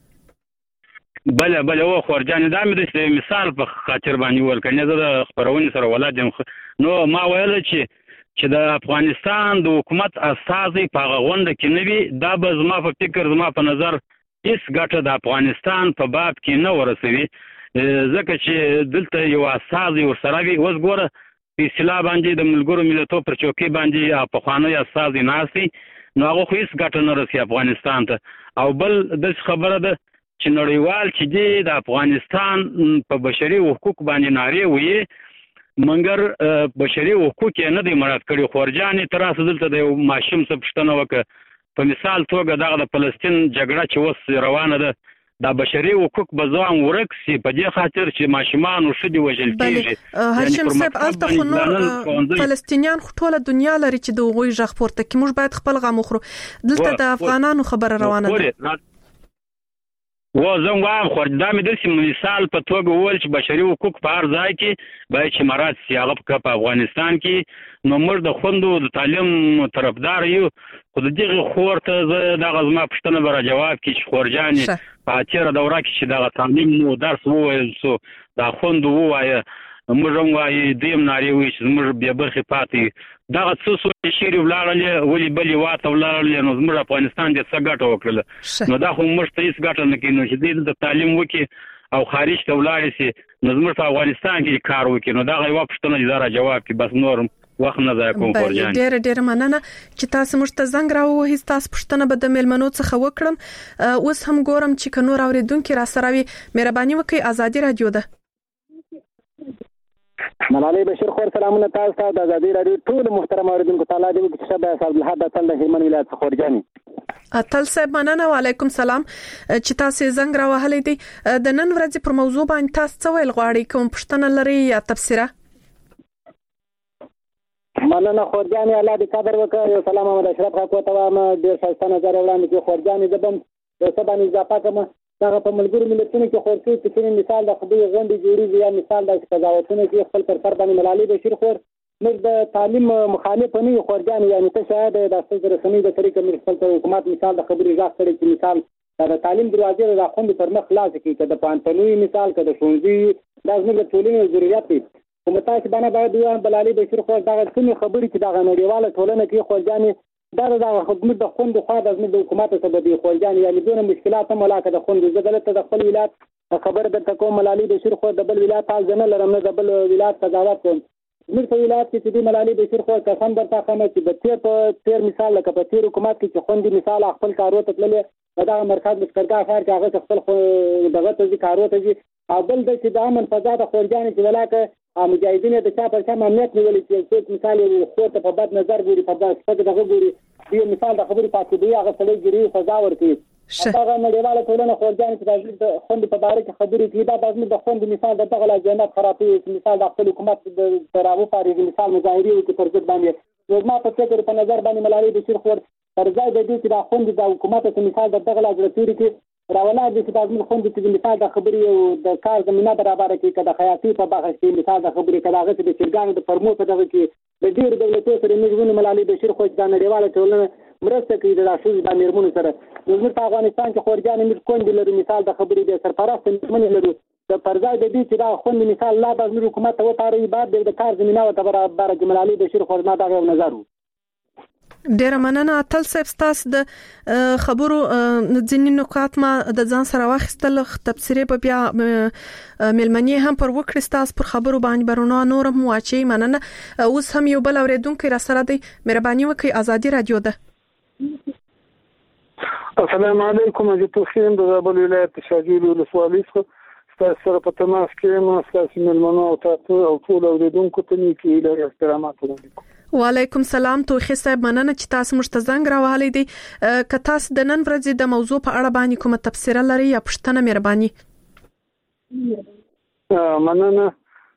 بله بله او خورجان دا مې د مثال په خاطر باندې ول کنه زه د خبرونې سره ولادم نو ما ویل چې چې د افغانستان د حکومت استازي په غونډه کې نه وي دا به زما په فکر زما په نظر هیڅ ګټه د افغانستان په باب کې نه ورسوي ځکه چې دلته یو استازي ورسره وي. اوس ګوره په اصطلاح باندې د ملګرو ملتونو پر چوکۍ باندې په خواني استازي ناسي نو هغه هیڅ ګټه نه رسي افغانستان ته. او بل د خبره ده چې نړیوال چې دی د افغانستان په بشري حقوق باندې نارې وي منګر بشري حقوق یې نه دی مراعات کړی. خورجانې تر اوسه دلته د ماشوم څخه پښتنه وکړه په مثال توګه دغه د فلسطین جګړه چې اوس روانه ده دا بشري حقوق به ځوان ورکسي په دې خاطر چې ماشومان او شدي وژل کیږي.
هاشم صاحب الته خو نور فلسطینیان ټوله دنیا لري چې د غوي ژغ پورته کې موږ باید خپل غم وخورو. دلته د افغانانو خبره روانه ده.
و زم وایم خو دا مې د مثال په توګه وول چې بشري حقوق په هر ځای کې باید چې مراد سي هغه په افغانستان کې نو موږ د خوندو د تعلیم طرفدار یو. خو د دغه خور ته دغه زما پښتنه بر جواب کې چې خورجانې په تیر دوره کې چې دغه تعلیم نو درس وویل سو دا خوندو وایي موږ هم وایي دیم ناری وي چې موږ بیا برخې پاتې دغه څه څه شری ولاړل ولې بلې واته ولاړل نو زموږ افغانستان د څه ګټه وکړه نو دا خو موږ ته هیڅ ګټه نه کوي چې د تعلیم وکي او خارج ته ولاړ شي نو زموږ په افغانستان کې کار وکړي نو دا غو پښتنه دې را جواب کې بس نور وخت نه ځای کوم خورجان.
ډېر ډېر مننه چې تاسو موږ ته زنګ راووهئ. تاسو پښتنه به د مېلمنو څخه وکړم. اوس هم ګورم چې کنور اوریدونکو را سره وي. مهرباني وکړئ ازادي رادیو ده.
ملالۍ بشیر خور سلامونه تاسو ته د ازادي رادیو ټول محترم اوریدونکو تعالی دې وکړي چې شب صاحب الحد تل د هلمند ولایت څخه ورجاني
اتل صاحب مننه. وعلیکم سلام چې تاسو زنګ راوهلې دي. د نن ورځې پر موضوع باندې تاسو څه ویل غواړئ، کوم پوښتنه لري یا تفسیره؟
مننه خورجاني، الله دې قدر وکړي. یو سلام محمد اشرف خاکو ته وایم، ډیر ښه نظر وړاندې کوي خورجاني. د بم د سبا اضافه کوم هغه په ملګرو ملتونو کې خورکي چې مثال د خبري غونډې جوړیږي یا مثال د قضاوتونو کې خپل پر پر باندې ملالۍ بشیر خور موږ د تعلیم مخالف نه یو خورجان، یعنی ته شاید د خپل رسمي د طریقې موږ خپل حکومت مثال د خبري ځاخ کړي چې مثال د تعلیم دروازې د خوند پر مخ خلاص کړي، چې د پانتنوي مثال کده شونځي د زموږ ټولنې ضرورت دی. کوم تاسو باندې باید دوه ملالۍ بشیر خور دا څنګه خبري چې د نړیواله ټولنه کې خورجان دا د خدمت د خوند خو د زموږ حکومت سبب دی خورجان، یعنی دونه مشکلات هم ولاکه د خوند زګلته د خپل ولایت خبر د تکوم ملالۍ بشیر خور د بل ولایت حال نه لرم، نه د بل ولایت قضاوت کوم. زموږ په ولایت کې چې د ملالۍ بشیر خور قسم درته خمه چې د تیر په تیر مثال لکه په تیر حکومت کې چې خوندي مثال خپل کارو ته تللې دا مرکز مشکرګه ښار کې هغه خپل دغه ته کارو ته او بل د چې د امن فضا د خورجان چې ولاکه مجاهدین د چا پر چا امنیت نیولې چې څوک مثال خو ته په بد نظر ګوري په داسې دغه ګوري دی مثال د خبرې پاتې دی هغه سړی ګری فضا ورکړي. هغه نړیواله ټولنه خورجان چې د خوند په باره کې خبرې کوي دا د خوند مثال د دغه جنت خرابي مثال د خپل حکومت د تراو فارغ مثال مظاهري او پر ضد باندې نو ما په فکر په نظر باندې ملالۍ بشیر خور پر ځای د دې چې د خوند د حکومت په مثال د دغه لاجرتوري کې راولا د چې د خوند چې مثال د خبرې او د کار زمينه برابر کې کده خیاطي په باغ کې مثال د خبرې کده هغه د چرګانو د فرمو په دغه کې د ډیر دولتونو سره موږ ملالۍ بشیر خو د نړیواله ټولنه مرسته کوي د راشد د میرمنو سره. موږ په افغانستان کې خورجان موږ کوم لري مثال د خبرې د سرپرست میرمن لري د پرځای د دې چې دا خوند مثال لا د حکومت ته وتاري بعد د کار زمينه او برابر کې ملالۍ بشیر خو نه دغه نظر.
ډیر مننه اتل صاحب، تاسو د خبرو ځینې نکات ما د ځان سره واخیستل، تفسیرې په بیا ملمنې هم پر وکړې، تاسو پر خبرو باندې برونه نورم واچي. مننه. اوس هم یو بل اوریدونکو را سره دی، مهرباني وکړئ. ازادي رادیو ده.
السلام علیکم. زه توخیم د زابل ولایت شاجوی ولسوالۍ څخه تاسو سره په تماس کې یم. تاسو ملمنو او تاسو او ټول اوریدونکو ته نیکی له احترامات وړاندې.
وعلیکم سلام. توخی صاحب مننه چې تاسو مشته زنګ راوهلې دي. که تاسو د نن ورځې د موضوع په اړه باندې کومه تفسیره لري یا پوښتنه مهرباني.
مننه.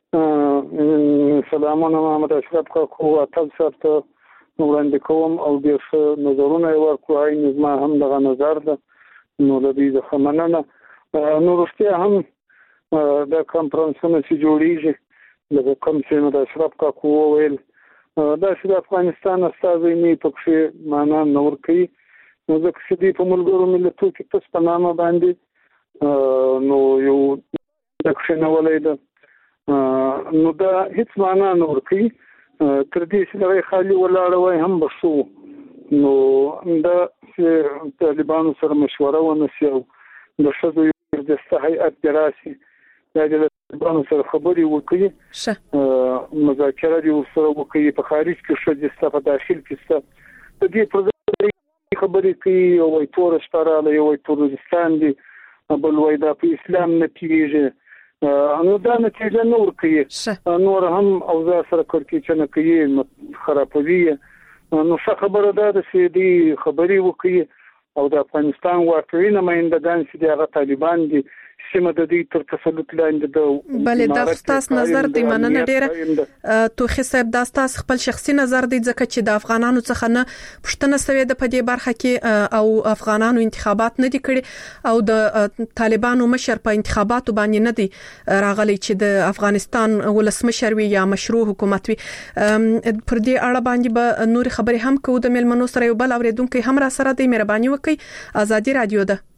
سلامونه محمد اشرف کاکو اتل صاحب ته وړاندې کوم او د نظرونه ورکو عین ما هم دغه نظر ده نو لدی د مننه. نو رښتیا هم د کانفرنسونو چې جوړیږي د کوم څه د اشرف کاکو ویل دا چې د افغانستان استازي نه پکې معنا نور کوي نو ځکه چې دی په ملګرو ملتونو کې تاسو په نامه باندې نو یو دښنه ولید نو دا هیڅ معنا نور کوي تر دې چې دا خالي ولاړ وای هم بسو نو دا چې طالبانو سره مشوره ونسیو د شذو د هيئت دراسي دا د طالبانو سره خبري وکړي شه مذاکره دي سره وکړي په خارج کې شو د استفاده داخل کې څه د دې پر خبري کوي او وای تور شپراله یو تورستان دي بل وای دا په اسلام نه کیږي نو دا نتیجه نور کوي نور هم او ځا سره کړکی چې نه کوي خرابوي نو څه خبره ده چې دې خبري وکړي او د افغانستان واقعي نمائندگان چې هغه طالبان دي سیمه د دې تر تسلط لاندې د
بلې د تاسو نظر دی مننه ډیره توخی صاحب دا تاسو خپل شخصي نظر دی ځکه چې د افغانانو څخه نه پښتنه سوي د پدې برخه کې او افغانانو انتخابات نه دي کړي او د طالبانو مشر په انتخاباتو باندې نه دي راغلي چې د افغانستان ولسمشر وي یا مشروع حکومت وي پر دې اړه باندې به نور خبري هم کوو د ملمنو سره یو بل اوریدونکو هم را سره دی مهرباني وکړئ ازادي رادیو ده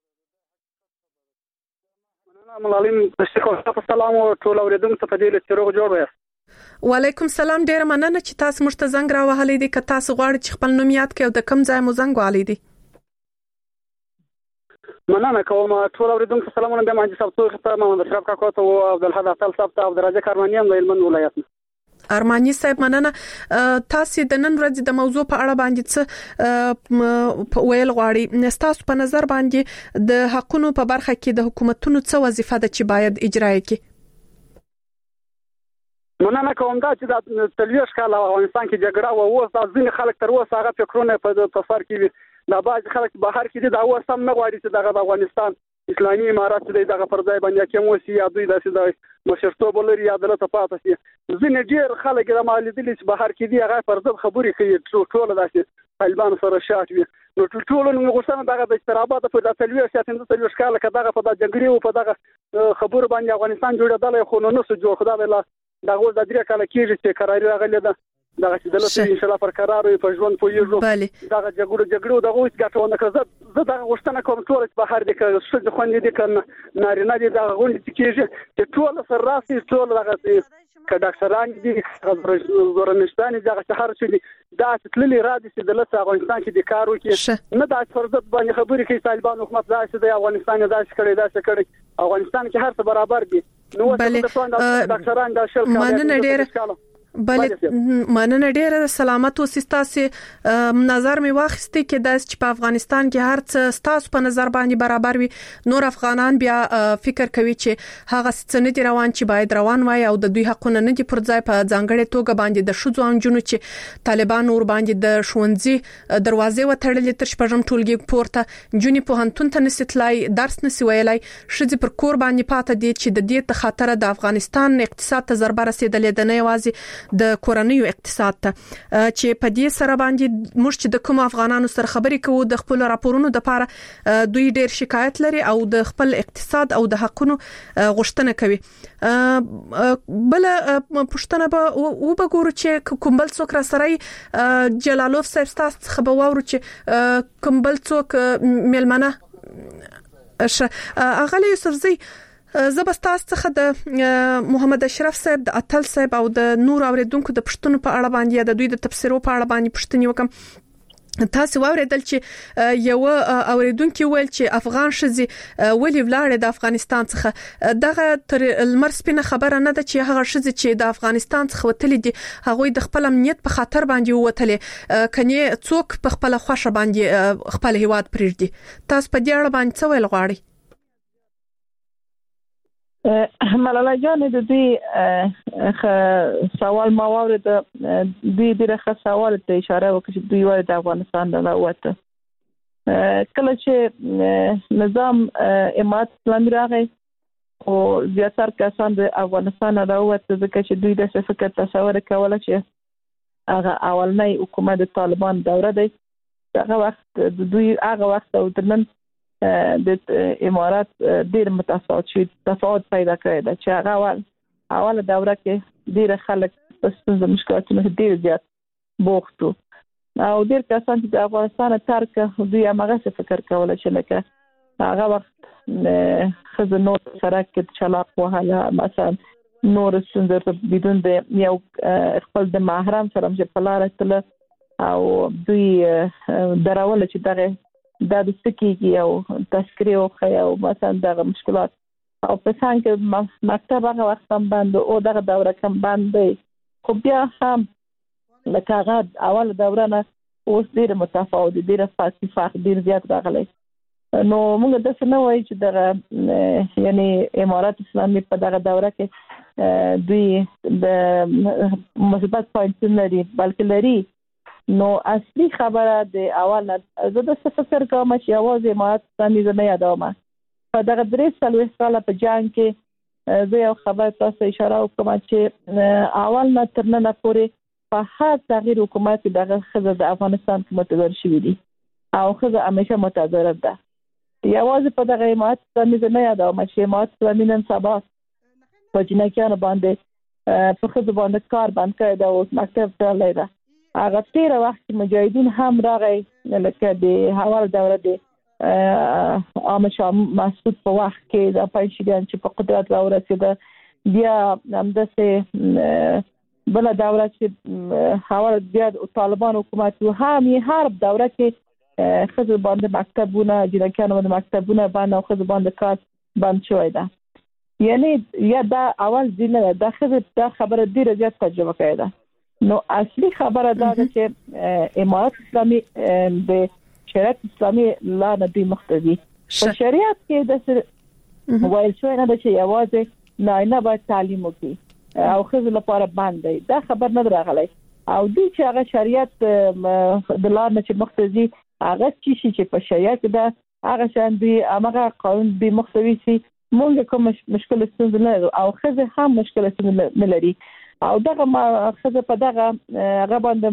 ملالیم تاسو سلام او ټول اوریدونکو ته په دې لته روغ جوړ وایي.
وعلیکم سلام ډیر مننه چې تاسو مشته زنګ راوهلې دي که تاسو غواړئ چې خپل نوم یاد کړئ او د کوم ځای مو زنګ والي دي.
مننه کوم ټول اوریدونکو سلامونه د مهندس صاحب ته محمد اشرف کاکو ته او عبدالحد اصل صاحب ته عبدالرزاق کارمانی هم د هلمند ولایت
ارمانی صاحب مننه. تاسو د نن ورځې د موضوع په اړه باندې څه ویل غواړئ؟ تاسو په نظر باندې د حقونو په برخه کې د حکومتونو څه وظیفه ده چې باید اجرا کړي؟
مننه کوم دا چې د تلويش کال افغانستان کې جګړه و اوس د ځینې خلک تر اوسه هغه فکرونه په تفسیر کې دا باز خلک بهر کې دي دا اوس هم نه غواړي چې دغه افغانستان اسلامي امارات دې دغه پر ځای باندې کوم وسی یا دوی داسې د مشرتوب لري یا عدالت پاتې شي ځینې ډیر خلک د مالیدل چې بهر کې دي هغه پر ځب خبرې کوي ټول داسې طالبان سره شات وي نو ټول نو غوښتنه دغه د استرابات په د تلويش ساتنه د تلويش کال کې دغه په د جنگري او په دغه خبر باندې افغانستان جوړېدل خو نو نو څه جوړ خدای الله دغه د درې کال کېږي چې قرار راغلی ده دغه چې دلته ان شاء الله پر قرار وي په ژوند پویږو دغه جګړو جګړو دغه وڅ ګټونه کړه زه دغه غوښتنه کوم ټول په هر دي کې څه د خوندې دي کنه نارینه دي دغه غونډې کېږي چې ټول سره راسي ټول دغه که ډاکټران دي زورنشتان دغه شهر چې دا تللی را دي چې دلته افغانستان کې د کار وکړي نه د فرضت باندې خبرې کوي طالبان حکومت داسې د افغانستان داسې کړي داسې کړي افغانستان کې هر څه برابر دي نو د ډاکټران د شل کال
بله مننه ډیره سلامت اوسئ تاسو نظر می واخستي کې د چې په افغانستان کې هر څه تاسو په نظر باندې برابر وي نور افغانان بیا فکر کوي چې هغه څه نه دی روان چې باید روان وای او د دوی حقونه نه دي پر ځای په ځانګړي توګه باندې د شوزو انجونو چې طالبان نور باندې د شونځي دروازې وټړلې تر شپږم ټولګي پورته جونی په هنتون ته نسیتلای درس نسی ویلای شذ پر کور باندې پاتې دي چې د دې خاطر د افغانستان اقتصاد ته ضربه رسیدلې د نه یوازې د کورنیو اقتصاد ته چې په دې سره باندې موږ چې د کوم افغانانو سره خبرې کوو د خپل راپورونو د لپاره دوی ډېر شکایت لري او د خپل اقتصاد او د حقونو غوښتنه کوي بل پښتنه به او بګورو چې کومبل څوک را سره جلالوف صاحب تاسو خبر وورو چې کومبل څوک ملمنه اغلی یوسفزی زبستاس څخه د محمد اشرف صاحب د اتل صاحب او د نور اوریدونکو د پښتون په اړه باندې د دوی د تفسیرو په اړه باندې پښتني وکم تاسو واوریدل چې یو اوریدونکو ویل چې افغان شزي ولې ولاړ د افغانستان څخه دغه تر المر سپینه خبره نه ده چې هغه شزي چې د افغانستان څخه وتل دي هغه د خپل امنیت په خاطر باندې وتل کني څوک په خپل خوښه باندې خپل هیواد پریږدي تاسو په دې اړه باندې څه ویل غواړئ
ملاله جان د دې سوال ما وره د دې ډیره سوال ته اشاره وکړه چې دوی وایي د افغانستان نه وته کله چې نظام امارات اسلامي راغی او زیاتره کسان د افغانستان نه راوته ځکه چې دوی د فکر تصور کول چې هغه اولنۍ حکومت د طالبان دوره دی هغه وخت د دوی هغه وخت او ترنن د امارات ډیر متفاوت شي تفاوت پیدا کړی دا چې هغه اول اوله دوره کې ډیر خلک په ستونزو مشکلاتونو ډیر زیات بوختو او ډیر کسان چې د افغانستان ترک دوی هغه څه فکر کول چې لکه هغه وخت خزنو سره کې چلاق وهاله مثلا نور څنګه بدون د یو خپل د محرم سره چې پلار تل او دوی دراول چې دغه دا د سکیږي او تذکره او خیا او مثلا دغه مشکلات او په څنګه مکتب هغه وخت هم باندې او دغه دوره کم باندې خو بیا هم لکه هغه اول دوره نه اوس ډیر متفاوت ډیر فلسفه ډیر زیات راغلی نو موږ د څه نه وایي چې دغه یعنی امارات اسلامي په دغه دوره کې دوی د مثبت پوینټ لري بلکې لري نو اصلي خبره د اول نه زه د فکر کوم چې اواز امارات اسلامي نه یادوم په دغه درې سالو سره په جنگ کې زه یو خبر تاسو اشاره وکم چې اول نه تر نن پورې په هر تغییر حکومت دغه خزه د افغانستان کې متغیر شوې دي او خزه همیشه متضرر ده یوازې په دغه امارات اسلامي نه یادوم چې امارات اسلامي نن سبا په جنکیانو باندې په خزه باندې کار باندې کړی دا اوس مکتب ته لیدا هغه تیر وخت مجاهدین هم راغی لکه د حوال دوره د عام شاه مسعود په وخت کې د پنځګان چې په قدرت راورسېده بیا همداسې بل دوره چې حوال بیا طالبان حکومت هم یې هر دوره کې خزه باندې مکتبونه جنکیانو باندې مکتبونه باندې خزه باندې کار بند شوی ده یعنی یا دا اول ځینه دا خزه دا خبره ډیره زیات تجربه کړې ده نو اصلي خبره دا ده چې امارات اسلامي د شریعت اسلامي لا نه دی مختدي په شریعت کې د وایل شوی نه ده چې یوازې نارینه باید تعلیم وکړي او خزو لپاره باندې دا خبر نه راغلی او دوی چې هغه شریعت د لار نه چې مختزي هغه چې په شریعت ده هغه شان دی هغه قانون به مختوي سي مونږ کوم مشکل ستونزه نه او خزه هم مشکل ستونزه نه لري او دغه خزه په دغه هغه باندې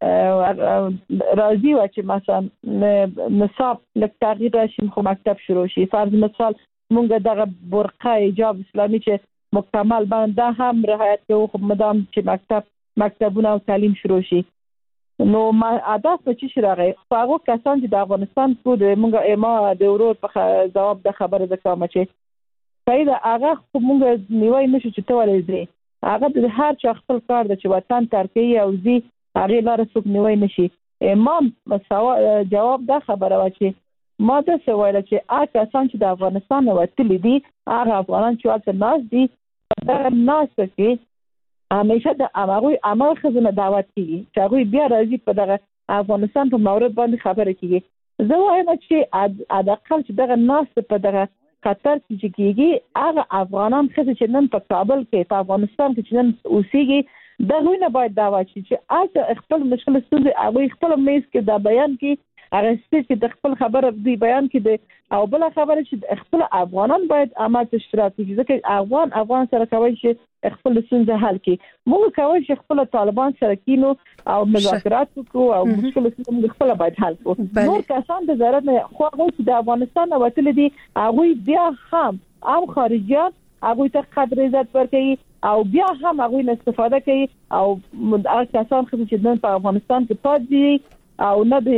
راځي چې مثلا نصاب لک تغییر راشي خو مکتب شروع شي فرض مثال مونږ دغه برقه حجاب اسلامي چې مکمل باندې هم رعایت کوو خو مدام چې مکتب مکتبونه او تعلیم شروع شي نو ما عادت په چې راغی هغه کسان چې د افغانستان کو د مونږ ایما د ورور په جواب د خبره د کوم چې پیدا هغه مونږ نیوي نشو چې تولې دي هغه د هر چا خپل کار د چې وطن ترکي او زی هغه لار څوک نیوي نشي امام جواب د خبره و چې ما د سوال چې هغه کسان چې د افغانستان وتلی دي هغه افغانان چې وته ناز دي دا ناز کې همیشه د امغوی عمل خزنه دعوت کیږي چې هغه بیا راځي په دغه افغانستان په مورد باندې خبره کیږي زه وایم چې ادقل چې دغه ناس په دغه قطر کې کیږي هغه افغانان خزه چې نن په کابل کې په افغانستان کې چې نن اوسېږي دغه نه باید دعوت شي چې اته خپل مشکل ستونزې هغه خپل میز کې دا بیان کې هغه چې د خپل خبره دی بیان کې دی او بل خبره چې خپل افغانان باید عمل اشتراک وکړي ځکه افغان افغان سره کوي چې خپل ستونزې حل کړي موږ کوي چې خپل طالبان سره کینو او مذاکرات وکړو او مشکل ستونزې خپل باید حل کړو نور کسان د ضرورت نه خو هغه چې د افغانستان وتل دي هغه بیا هم عام خارجيان هغه ته قدر عزت ورکړي او بیا هم هغه نه استفاده کوي او هغه کسان چې په افغانستان کې پاتې دي او نه د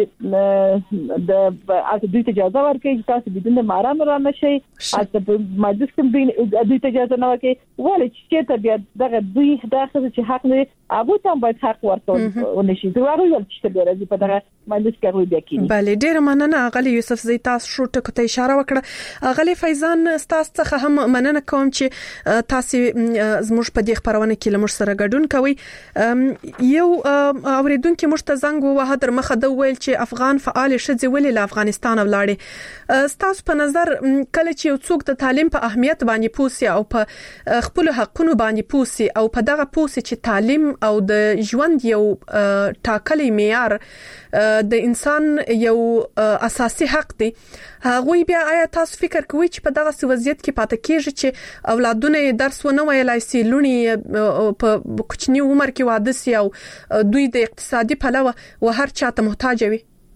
د دوی ته اجازه ورکړي چې تاسو بدون ماران را نشي اته مجلس کې دوی ته اجازه نه ورکړي ولې چې ته بیا دغه دوی داخله چې حق نه هغه ته باید حق ورکړي ونشي دا هغه ول چې ته راځي په دغه مجلس کې وي بیا کېږي
بله ډیر مننه اغلی یوسف زی تاسو شو ټکو ته اشاره وکړه اغلی فیضان تاسو څخه هم مننه کوم چې تاسو زموږ په دې خبرونه کې لمر سره ګډون کوي یو اوریدونکو مشته زنګ وه در مخ د ویل چې افغان فعال شذ ولې له افغانستان ولاړې ستاسو په نظر کله چې یو څوک د تعلیم په اهمیت باندې پوسی او په خپل حقونو باندې پوسی او په دغه پوسی چې تعلیم او د ژوند یو ټاکلي معیار د انسان یو اساسي حق دی هغه بیا آیا تاسو فکر کوئ چې په دغه وضعیت کې پاتې کیږي چې اولادونه درس ونه ویلای سي لونی په کوچنی عمر کې واده سي او دوی د اقتصادي پلوه و هر چاته محتاج وي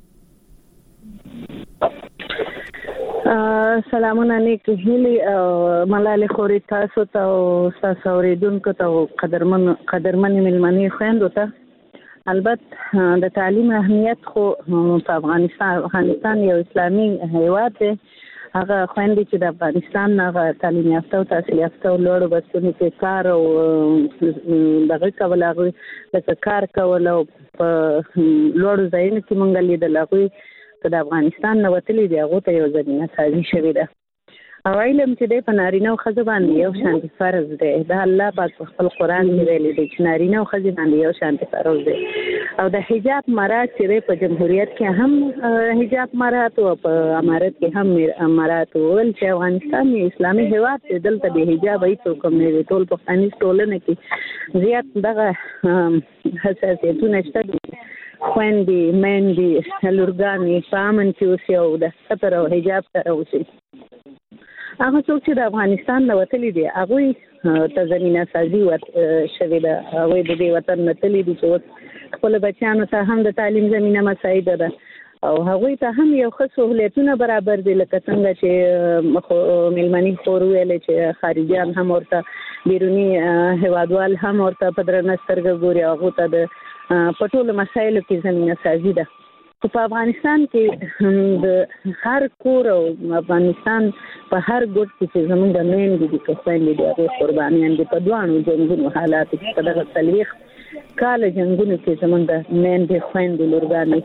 سلامونه نیک هیلي ملالي خوري تاسو ته او تاسو اوریدونکو ته قدرمن قدرمن ملمنې خويندو ته البته د تعلیم اهمیت خو په افغانستان افغانستان یو اسلامي هیواد دی هغه خويندې چې د افغانستان هغه تعلیم یافته او تحصیل یافته او لوړ بسونی کې کار او دغه کول هغه د کار کول او په لوړ ځایونو کې مونږ لیدل هغه د افغانستان نو وتلې دی هغه ته یو ځینې سازي شوې ده او علم چې د پنارینه او خزه باندې یو شان فرض دی د الله پاک خپل قران کې ویلي دی چې نارینه او خزه باندې یو شان فرض دی او د حجاب مراد چې په جمهوریت کې هم حجاب مراد او په امارت کې هم مراد ول چې افغانستان اسلامي هیواد دی دلته به حجاب ای څوک نه دی ټول په انیس ټولنه کې زیات دغه حساسیتونه شته خويندې مېندې لورګانې فامن چې اوس یو د ستر او حجاب سره اوسي هغه څوک چې د افغانستان نه وتلی دي هغه ته زمينه سازي ورت شوی ده هغه د دې وطن نه تللی دي چې خپل بچیانو ته هم د تعلیم زمينه مساعده ده او هغه ته هم یو ښه سہولتونه برابر دي لکه څنګه چې ملمني خور ویل چې خارجيان هم ورته بیرونی هوادوال هم ورته په درنه سترګه ګوري هغه ته د پټول مسایلو کې زمينه سازي ده په افغانستان کې د هر کور او افغانستان په هر ګوټ کې زموږ د مین دي چې څنګه دي هغه قربانيان دي په دوانو جنگونو حالات کې په دغه تلويخ کال جنگونو کې زموږ د مین دي خويندې لورګانې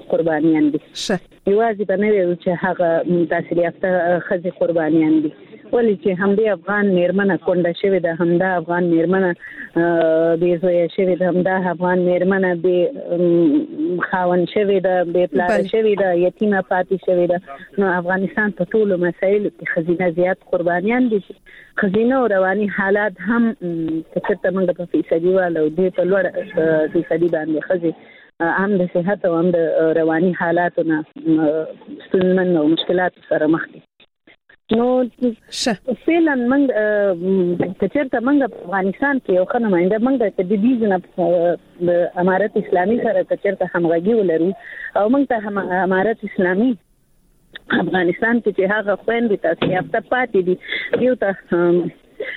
قربانيان دي یوازې په نوې چې هغه تحصیل یافته خزي قربانيان دي ولې چې همدې افغان میرمنه کونډه شوې ده، همدا افغان میرمنه بې زویه شوې ده، همدا افغان میرمنه بې خاوند شوې ده، بې پلاره شوې ده، یتیمه پاتې شوې ده. نو افغانستان په ټولو مسایلو کې ښځینه زیات قربانیان دي. ښځینه او رواني حالات هم چې موږ په فیصدي والو دې په لوړ فیصدي باندې ښځې هم د صحت او هم د رواني حالاتو نه ستونزمن او مشکلات سره مخ دي. نو فعلا موږ کچېرته موږ په افغانستان کې یو ښه نماینده موږ ته د دې نه د امارت اسلامي سره کچېرته همغږي ولرو او موږ ته امارت اسلامي افغانستان کې چې هغه خويندې تاسو یافته پاتې دي یو ته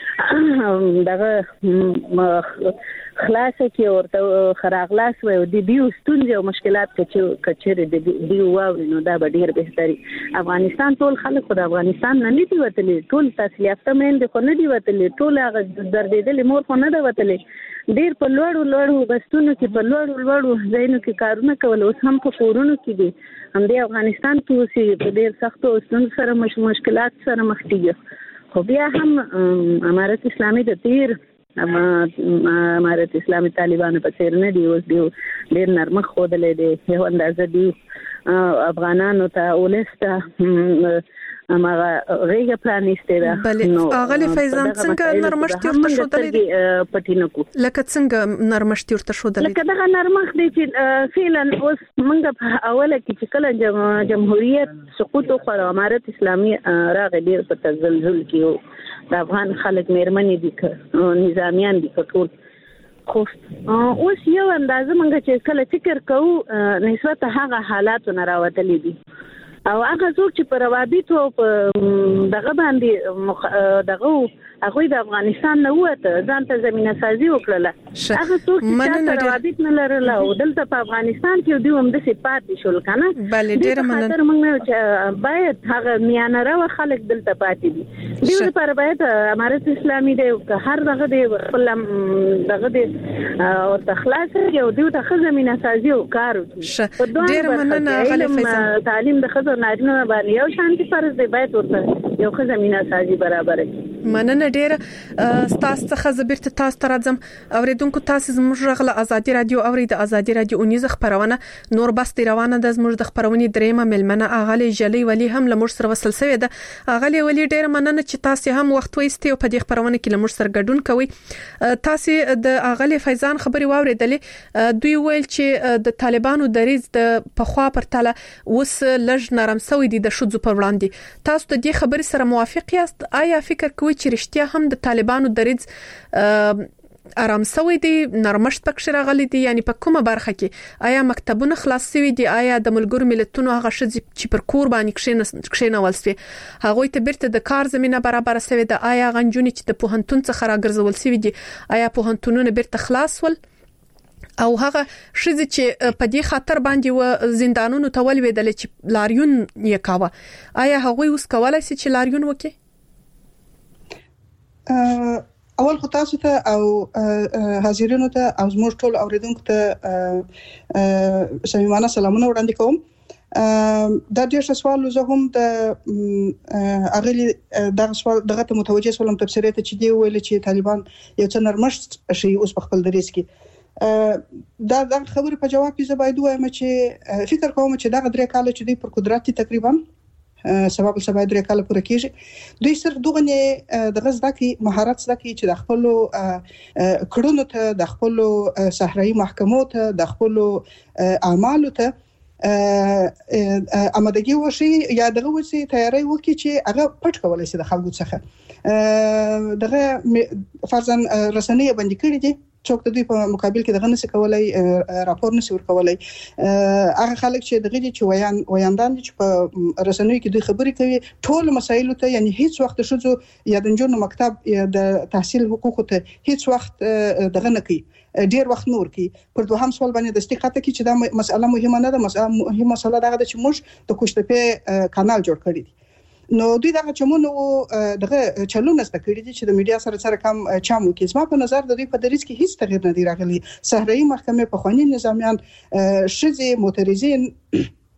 دغه خلاصه کې ورته خراغلاس وي او د دیو ستونزې او مشکلات کې کچېره د دیو واوري نو دا به ډیر بهتري. افغانستان ټول خلک په افغانستان نه دي وتلي، ټول تاسو یافته مېند خو نه دي وتلي، ټول هغه دردېدلې مور خو نه ده وتلي، ډیر په لوړو لوړو بستونو کې په لوړو لوړو ځایونو کې کارونه کول، اوس هم په کورونو کې دي. هم د افغانستان کې اوس په ډیر سختو ستونزو سره مشکلات سره مخ دي. خو بیا هم امارت اسلامي د تیر اما امارت اسلامي طالبانو په څیر نه دی، اوس دی ډیر نرمه خوده دی، یو اندازه دی افغانانو ته ولسته امغه غیګه پلانیسته ده.
بلې اغلی فیضان څنګه نرمشتي ورته شودلې دي
پټینکو
لکه څنګه نرمشتي ورته شودلې
لکه دغه نرمخ دی چې فعلا اوس موږ په اوله کې چې کله جمهوریت سقوط وکړ امارت اسلامي راغی ډیر په تزلزل کې د افغان خلک میرمنې دي نظامیان دي ټول. خو اوس یو اندازه موږ چې کله فکر کوو نسبت هغه حالاتو نه راوتلې دي او هغه څوک چې په روابطو په دغه باندې دغه هغه د افغانستان نه وته ځان ته زمينه سازي وکړه، هغه څوک چې روابط نه لرل او دلته په افغانستان کې دوی هم د صفات شول کنه.
بلې ډېر مننه.
تر موږ چې باید هغه میانه راو خلک دلته پاتې دي، دوی لپاره باید امارت اسلامي دی او هر دغه دی خپل دغه دی او تخلاص یو دوی ته زمينه سازي او کار
وکړي. ډېر مننه غالي فیصل.
تعلیم د خزر نارینه باندې یو شانتي فرض دی، باید ورته یو زمينه سازي برابر کړي.
مننه ډیره ستاسو څخه زبرت تاسو ته راځم. اوریدونکو تاسو زموږ غله ازادي رادیو اوري د ازادي رادیو اونیز خبرونه نور بس روانه د زموږ د خبرونې دریمه ملمنه اغلی جلی ولی هم لمر سره وصل شوی ده. اغلی ولی ډیره مننه چې تاسو هم وخت وایستي او په دې خبرونه کې لمر سره ګډون کوي. تاسو د اغلی فیضان خبري واوریدلې، دوی ویل چې د طالبانو دریز د پخوا پر تله وس لږ نرم شوی دي د شذو پر وړاندې. تاسو د دې خبري سره موافق یاست؟ آیا فکر کوئ چې رښتیا هم د طالبانو دریز آرام سوي دي، نرمشت پکښ راغلي دي؟ یعنی په کومه برخه کې آیا مکتبونه خلاص شوي دي؟ آیا د ملګرو ملتونو هغه شذ چې پر کور باندې کښینول شوی هغه ته بیرته د کار زمينه برابر شوی ده؟ آیا غنجونی چې د پوهنتون څخه راګرځول شوی دي آیا پوهنتونونه بیرته خلاص ول؟ او هغه شذ چې په دې خاطر باندې و زندانونو ته ولویدل چې لاریون یې کاوه، آیا هغه اوس کولای شي چې لاریون وکړي؟
اول خو تاسو ته او حاضرینو ته او زموږ ټول اوریدونکو ته صمیمانه سلامونه وړاندې کوم. دا ډیر سوال زه هم د اغلی دغه سوال دغه ته متوجه سولم تفسیر ته چې دی ویل چې طالبان یو څه نرمشت شي اوس په خپل دریس کې. دا د خبرې په جواب کې زه باید وایم چې فکر کوم چې دغه درې کال چې دی پر قدرت تقریبا سبب سبا درې کال پوره کیږي، دوی صرف دغه نه د غزدا کې مهارت زده کوي چې د خپل کړونو ته د خپل صحرایي محکمو ته د خپل اعمالو ته امادګي وشي یا دغه وسی تیاری وکړي چې هغه پټ کولای شي د خلکو څخه. دغه فرضاً رسنۍ باندې کړی دي څوک د دوی په مقابل کې دغه نشي کولای راپور نشي ورکولای. هغه خلک چې دغه چې ویان ویاندان چې په رسنیو کې دوی خبرې کوي ټول مسایل ته، یعنی هیڅ وخت شوزو یا د جنونو مکتب یا د تحصیل حقوق ته هیڅ وخت دغه نه کوي، ډیر وخت نور کوي. پر دوهم سوال باندې د استقامت کې چې دا مسله مهمه نه ده، مسله مسله دغه چې موږ د کوشتپه کانال جوړ کړی دی. نو دوی دغه چمونو دغه چلونه ست کړی دي چې د میډیا سره سره کم چامو کې زما په نظر د دوی په دریس کې هیڅ تغییر نه دی راغلی. صحرایي محکمې په خواني نظامیان شذې معترضین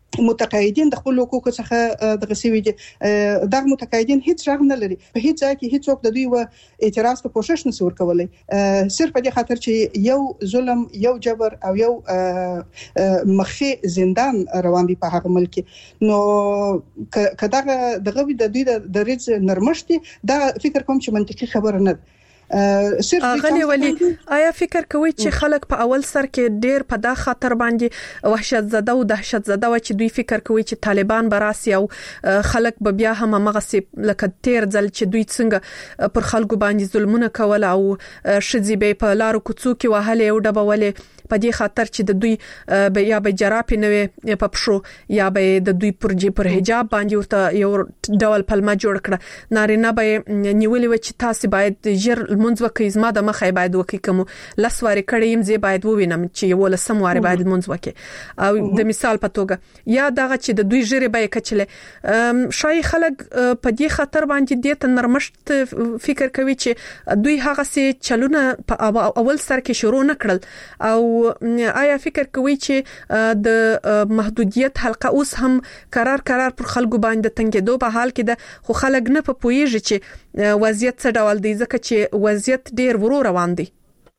متقاعدین د خپل حقوقو څخه د غسیوي دي د متقاعدین هیڅ رغ نه لري په هیڅ ځای کې هیڅ وخت د دوی و اعتراض ته کوشش نه ور کولای صرف په دې خاطر چې یو ظلم یو جبر او یو مخفي زندان روان دي په هغه ملک نو کداغه دغه د دوی د ریز نرمشتي دا فکر کوم چې منطقي خبره نه
غلی ولی آیا فکر کوي چې خلک په اول سر کې ډیر په دا خاطر باندې وحشت زده او دهشت زده و چې دوی فکر کوي چې طالبان براسي او خلک به بیا هم مغسي لکه تیر ځل چې دوی څنګه پر خلکو باندې ظلمونه کول او شذې به په لارو کوڅو کې وهلې او ډبولې په دې خاطر چې د دوی به یا به جراپي نه په پښو یا به د دوی پرجي پر حجاب باندې ورته یو ډول پلمه جوړ کړه نارینه به نیولې و چې تاسو باید ژر منځ وکړئ زما د مخې باید وکړئ کوم لسواري کړم زه باید ووینم چې یو لسم واره باید منځ وکړي او د مثال په توګه یا دغه چې د دوی ژره به کچله شای خلک په دې خاطر باندې د تنرمشت فکر کوي چې دوی هغه سي چلونه په اول سر کې شروع نکړل او آیا فکر کوي چې د محدودیت حلقه اوس هم قرار قرار پر خلکو باندې تنګېدو په حال کې د خو خلک نه په پويږي چې وضعیت څه ډول دی ځکه چې وضعیت ډیر ورو روان دی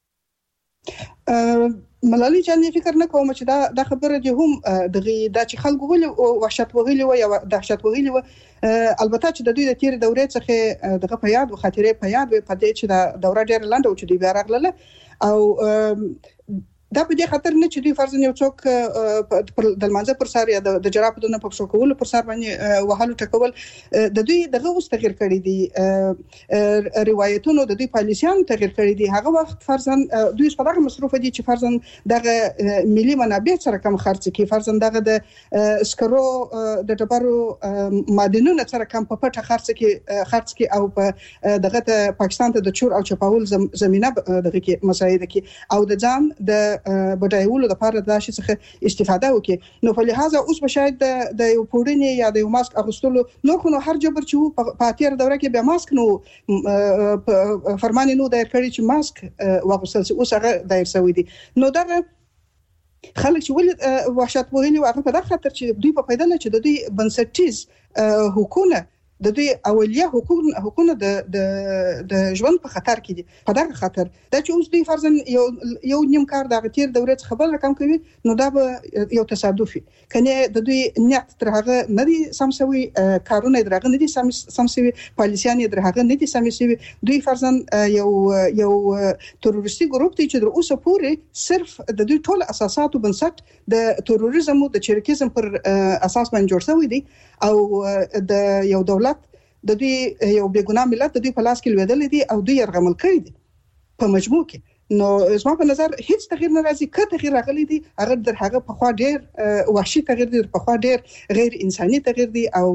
ملالي جان فکر نه کوم چې دا د خبره دي هم دغه د چې خلکو ول وحشت وغیلی و یا دهشت وغیلی و البته چې د دوی د تیر دورې څخه دغه په یاد و خاطرې په یاد و په دې چې د دوره ډیر لاندې و چې دی بیا راغله او دا په دې خاطر نه چې دوی فرض نه یو څوک د منځه پر سر یا د جراپو نه په شوکول پر سر باندې وهلو ټکول د دوی دغه اوس تغیر کړی دي روایتونو د دوی پالیسیان تغیر کړی دي هغه وخت فرضاً دوی په دغه مصرف دي چې فرضاً دغه ملي منابع سره کم خرڅ کوي فرضاً دغه د سکرو د ټبرو معدنونو سره کم په پټه خرڅ کوي خرڅ کوي او په دغه پاکستان ته د چور او چپاول زمينه دغه کې مساعده کوي او د ځان د بډایولو د لپاره د شي څخه استفاده وکړي نو په لحاظه اوس به شاید د یو پوډنی یا د یو ماسک اغوستلو نو خو نو هر جبر چې په اتیر دوره کې به ماسک نو فرمان نو دایر کړی چې ماسک واغوستل اوس هغه دایر شوی دی نو دا خلک چې ول وحشت وغیلی واغه په دغه خاطر چې دوی په پیدا نه چې د دوی بنسټیز حکومت د دوی اولیه حقوق حقوقونه د د د ژوند په خطر کې دي په دغه خاطر دا چې اوس دوی فرضاً یو یو نیم کار د غتیر دورې څخه بل رقم کوي نو دا به یو تصادفي کنه د دوی نیت تر هغه نه دي سمسوي کارونه درغه نه دي سمسوي پالیسيان درغه نه دي سمسوي دوی فرضاً یو یو تروریستي ګروپ دی چې در اوسه پورې صرف د دوی ټول اساسات او بنسټ د تروریزم او د چریکیزم پر اساس باندې جوړ شوی دی او د یو دولت د دوی یو بیګناه ملت د دوی په لاس کې لویدل دي او دوی يرغمل کړی دي په مجموع کې نو زما په نظر هیڅ تغییر نه راځي کته تغییر راغلی دي هغه در هغه په خوا ډیر وحشي تغییر دي په خوا ډیر غیر انساني تغییر دي او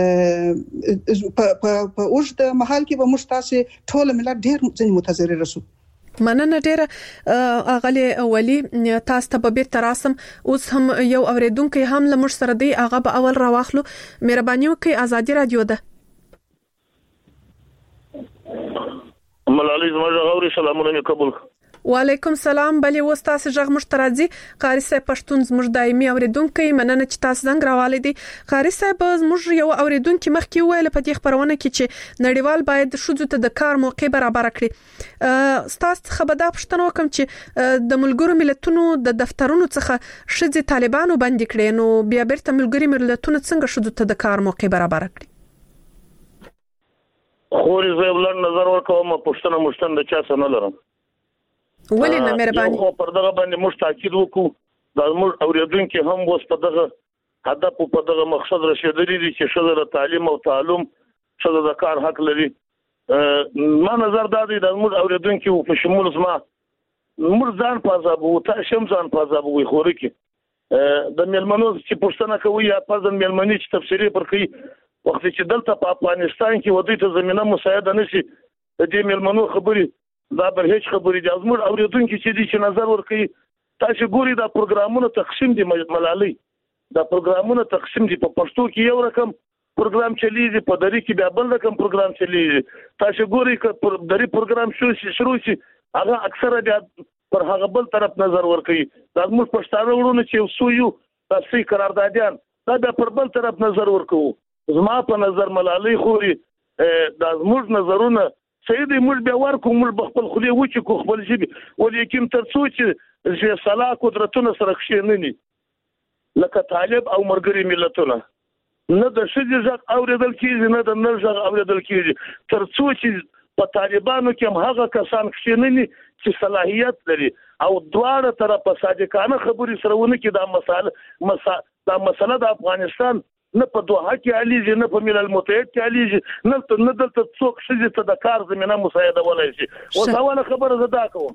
په په اوږد محل کې به مشتاسه ټول ملت ډیر ځنی متضرر رسو
مننه ډیره اغلی ولی تاسو ته به تراسم اوس هم یو اوریدونکو هم لمر سره دی هغه به اول راواخلو مهرباني وکړئ ازادي رادیو ده
ملالي زما غوړي سلامونه قبول
وعلیکم سلام بلی وستاسو ژغ مشترازي قاری صاحب پښتون زموږ دایمي اوریدونکو مننه چې تاسو زنګ راوالې دي قاری صاحب زموږ یو اوریدونکو مخکې ویل په دې خبرونه کې چې نړیوال باید شوزو ته د کار موقع برابر کړي ستاسو خبردا پښتنو کوم چې د ملګرو ملتونو د دفترونو څخه شذ طالبانو باندې کړي نو بیا بیرته ملګری ملتونو څنګه شوزو ته د کار موقع برابر کړي
خوري زه ولر نظر ورکوم پښتنه مشتن د چا سره نه لرم
ولې نه مهرباني
خو پر دغه باندې موږ تاکید وکړو دا موږ اوریدونکو هم اوس په دغه هدف په دغه مقصد رسیدلی دي چې شذ تعلیم او تعلم شذ د کار حق لري ما نظر دا دی د موږ اوریدونکو په شمول زما موږ ځان پازابو ته شم ځان پازابو وي خوري کې د ملمنو چې پښتنه کوي یا پزن ملمني چې تفسیری پر کوي وخت چې دلته په افغانستان کې ودی ته زمينه مساعده نشي د دې ملمنو خبري دا بر هیڅ خبرې د ازمر اوریدونکو چې دي چې نظر ورکړي تاسو ګوري دا پروګرامونه تقسیم دي ملالي دا پروګرامونه تقسیم دي په پښتو کې یو رقم پروګرام چلیږي په دری کې بیا بل رقم پروګرام چلیږي تاسو ګوري ک دری پروګرام شو شروع شي هغه اکثره بیا پر هغه بل طرف نظر ورکړي دا موږ پښتانه ورونه چې سو یو تاسو قراردادیان دا د پر بل طرف نظر ورکوو. زما په نظر ملالۍ خوري دا موږ نظرونه سید موږ به ورکو موږ خپل خلی و چې کو خپل شي ولیکن تر څو چې چې صلاح قدرتونه سره خشنني لکه طالب او مرګري ملتونه نه د شذ ځق اوریدل کیږي نه د نر ځق اوریدل کیږي تر څو چې په طالبانو کې هم هغه کسان خشنني چې صلاحيت لري او دواړه طرفه صادقانه خبري سره ونه کې دا مسله دا مسله د افغانستان نه په دوحه کې علي نه په ملل متحد کې علي نه نه دلته څوک شې ته د کار زمينه مساعده ولای شي او دا ولا خبره زدا کوم.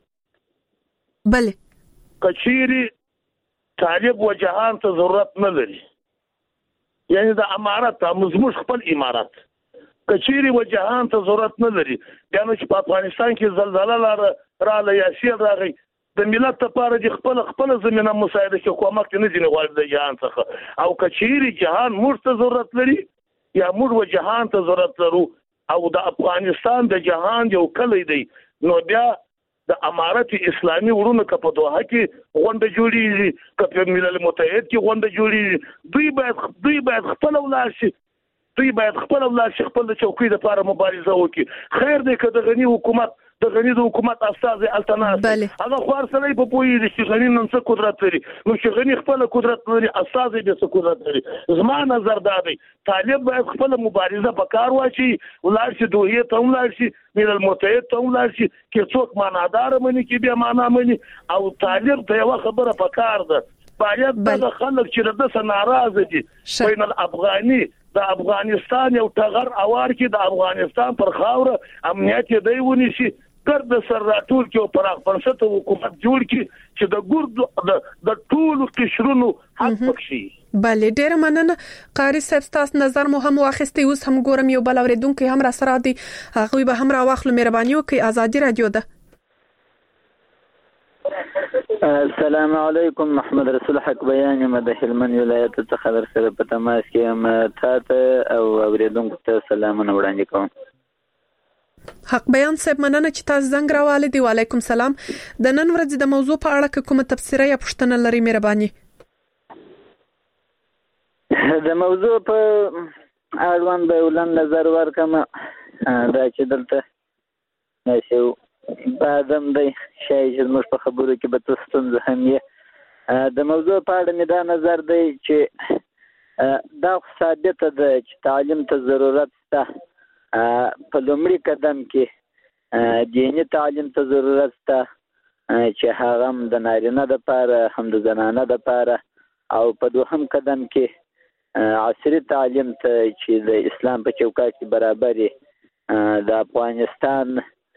بله
کچيري طالب و جهان ته ضرورت نه لري یعنی د امارات مزموش خپل امارات کچيري و جهان ته ضرورت نه لري یعنی چې په افغانستان کې زلزلہ لاره را لایسي راغی د ملت لپاره د خپل خپل زمينه مساعده کې کومک نه دي غواړي د جهان څخه او کچيري جهان موږ ته ضرورت لري یا موږ و جهان ته ضرورت لرو او د افغانستان د جهان یو کلی دی نو بیا د امارت اسلامي ورونو په دوحه کې غونډه جوړیږي په ملل متحد کې غونډه جوړیږي دوی باید دوی باید خپل ولر شي دوی باید خپل ولر شي خپل چوکۍ لپاره مبارزه وکړي خیر دی که د غنی حکومت د غنی د حکومت استاد التناس هغه خور سره په پوي د غنی نن څه قدرت لري نو چې غنی خپل قدرت لري استاد به څه قدرت لري زما نظر دا دی طالب باید خپل مبارزه په کار واچي ولر شي دوی ته ولر شي ملل متحد ته ولر شي کې څوک معنادار مني کې به معنا مني او طالب ته یو خبره په کار ده باید د خلک چې د څه ناراضه دي بین الافغاني د افغانستان یو ټغر اوار کې د افغانستان پر خاوره امنیت دی ونیسي ګرد سر راټول کې او پراخ بنسټ حکومت جوړ کې چې د ګرد د ټول قشرونو حق پکشي.
بله ډیر مننه قاری صاحب تاسو نظر مو هم واخستې اوس هم ګورم یو بل اوریدونکو هم را سره دي هغه به هم را واخلو مهرباني وکړئ ازادي رادیو ده.
السلام علیکم محمد رسول حق بیان مده هلمند ولایت څخه خبر سره په تماس کې ام تاسو او اوریدونکو ته سلامونه وړاندې کوم.
حق بیان صاحب مننه چې تاسو زنګ راواله دی. وعلیکم سلام. د نن ورځې د موضوع په اړه کومه تفسیره یا پوښتنه لري مهرباني؟
د موضوع په اړوند به ولن نظر ورکم دا چې دلته نشو بعدم دی شای چې موږ په خبرو کې به تاسو ته هم یې د موضوع په اړه مې دا نظر دی چې دا ثابت ده چې تعلیم ته ضرورت شته په لومړي قدم کې دیني تعلیم ته ضرورت شته چې هغه هم د نارینه لپاره هم د زنانه لپاره او په دوهم قدم کې عصري تعلیم ته چې د اسلام په چوکاټ کې برابر د افغانستان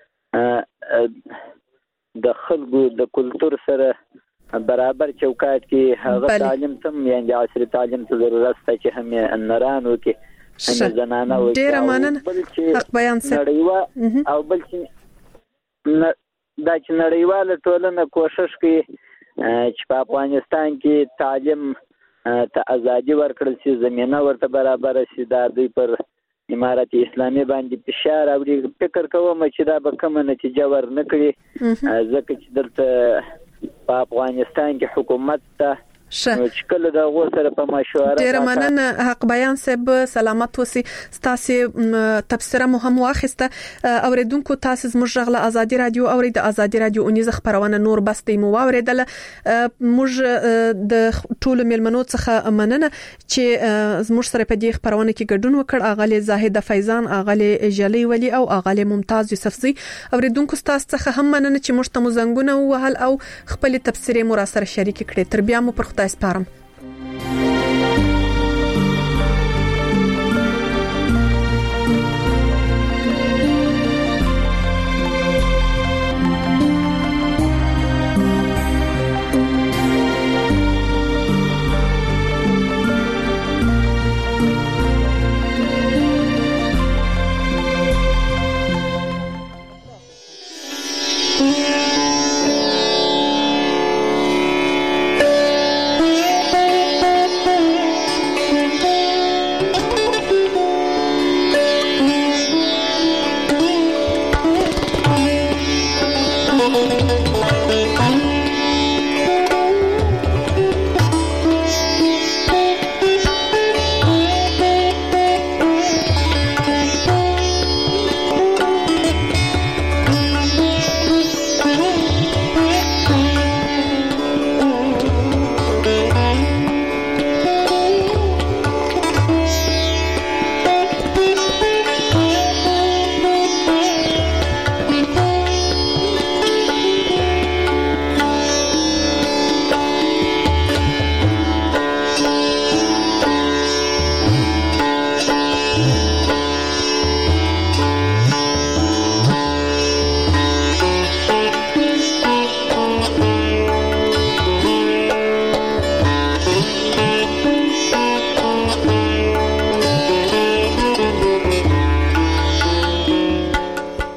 د خلکو د کلچر سره برابر چوکاټ کې هغه تعلیم تم یعنی د عصري تعلیم ته ضرورت شته چې هم نرانو کې هم زنانه وي
ډیر مننه حق بیان
صاحب او بل چې دا چې نړیواله ټولنه کوشش کوي چې په افغانستان کې تعلیم ته ازادي ورکړل شي زمينه ورته برابر شي دا دوی پر امارت اسلامي باندې فشار او فکر کوم چې دا به کوم نتیجه ور نه کړي ځکه چې دلته په افغانستان کې حکومت ته چې کله دا غو سره په مشوره
ډیر مننه حق بیان صاحب سلامت وسی تاسو تفسیره مو هم واخسته اوریدونکو تاسو زموږ غله ازادي رادیو او د ازادي رادیو اونیز خبرونه نور بستې مو اوریدل موږ د ټولو ملمنو څخه مننه چې زموږ سره په دې خبرونه کې ګډون وکړ اغلی زاهد فیضان اغلی جلی ولی او اغلی ممتاز یوسفزی اوریدونکو تاسو څخه هم مننه چې موږ ته مو زنګونه وهل او خپل تفسیره مو را سره شریک کړئ تر بیا مو پر خدای سپارم.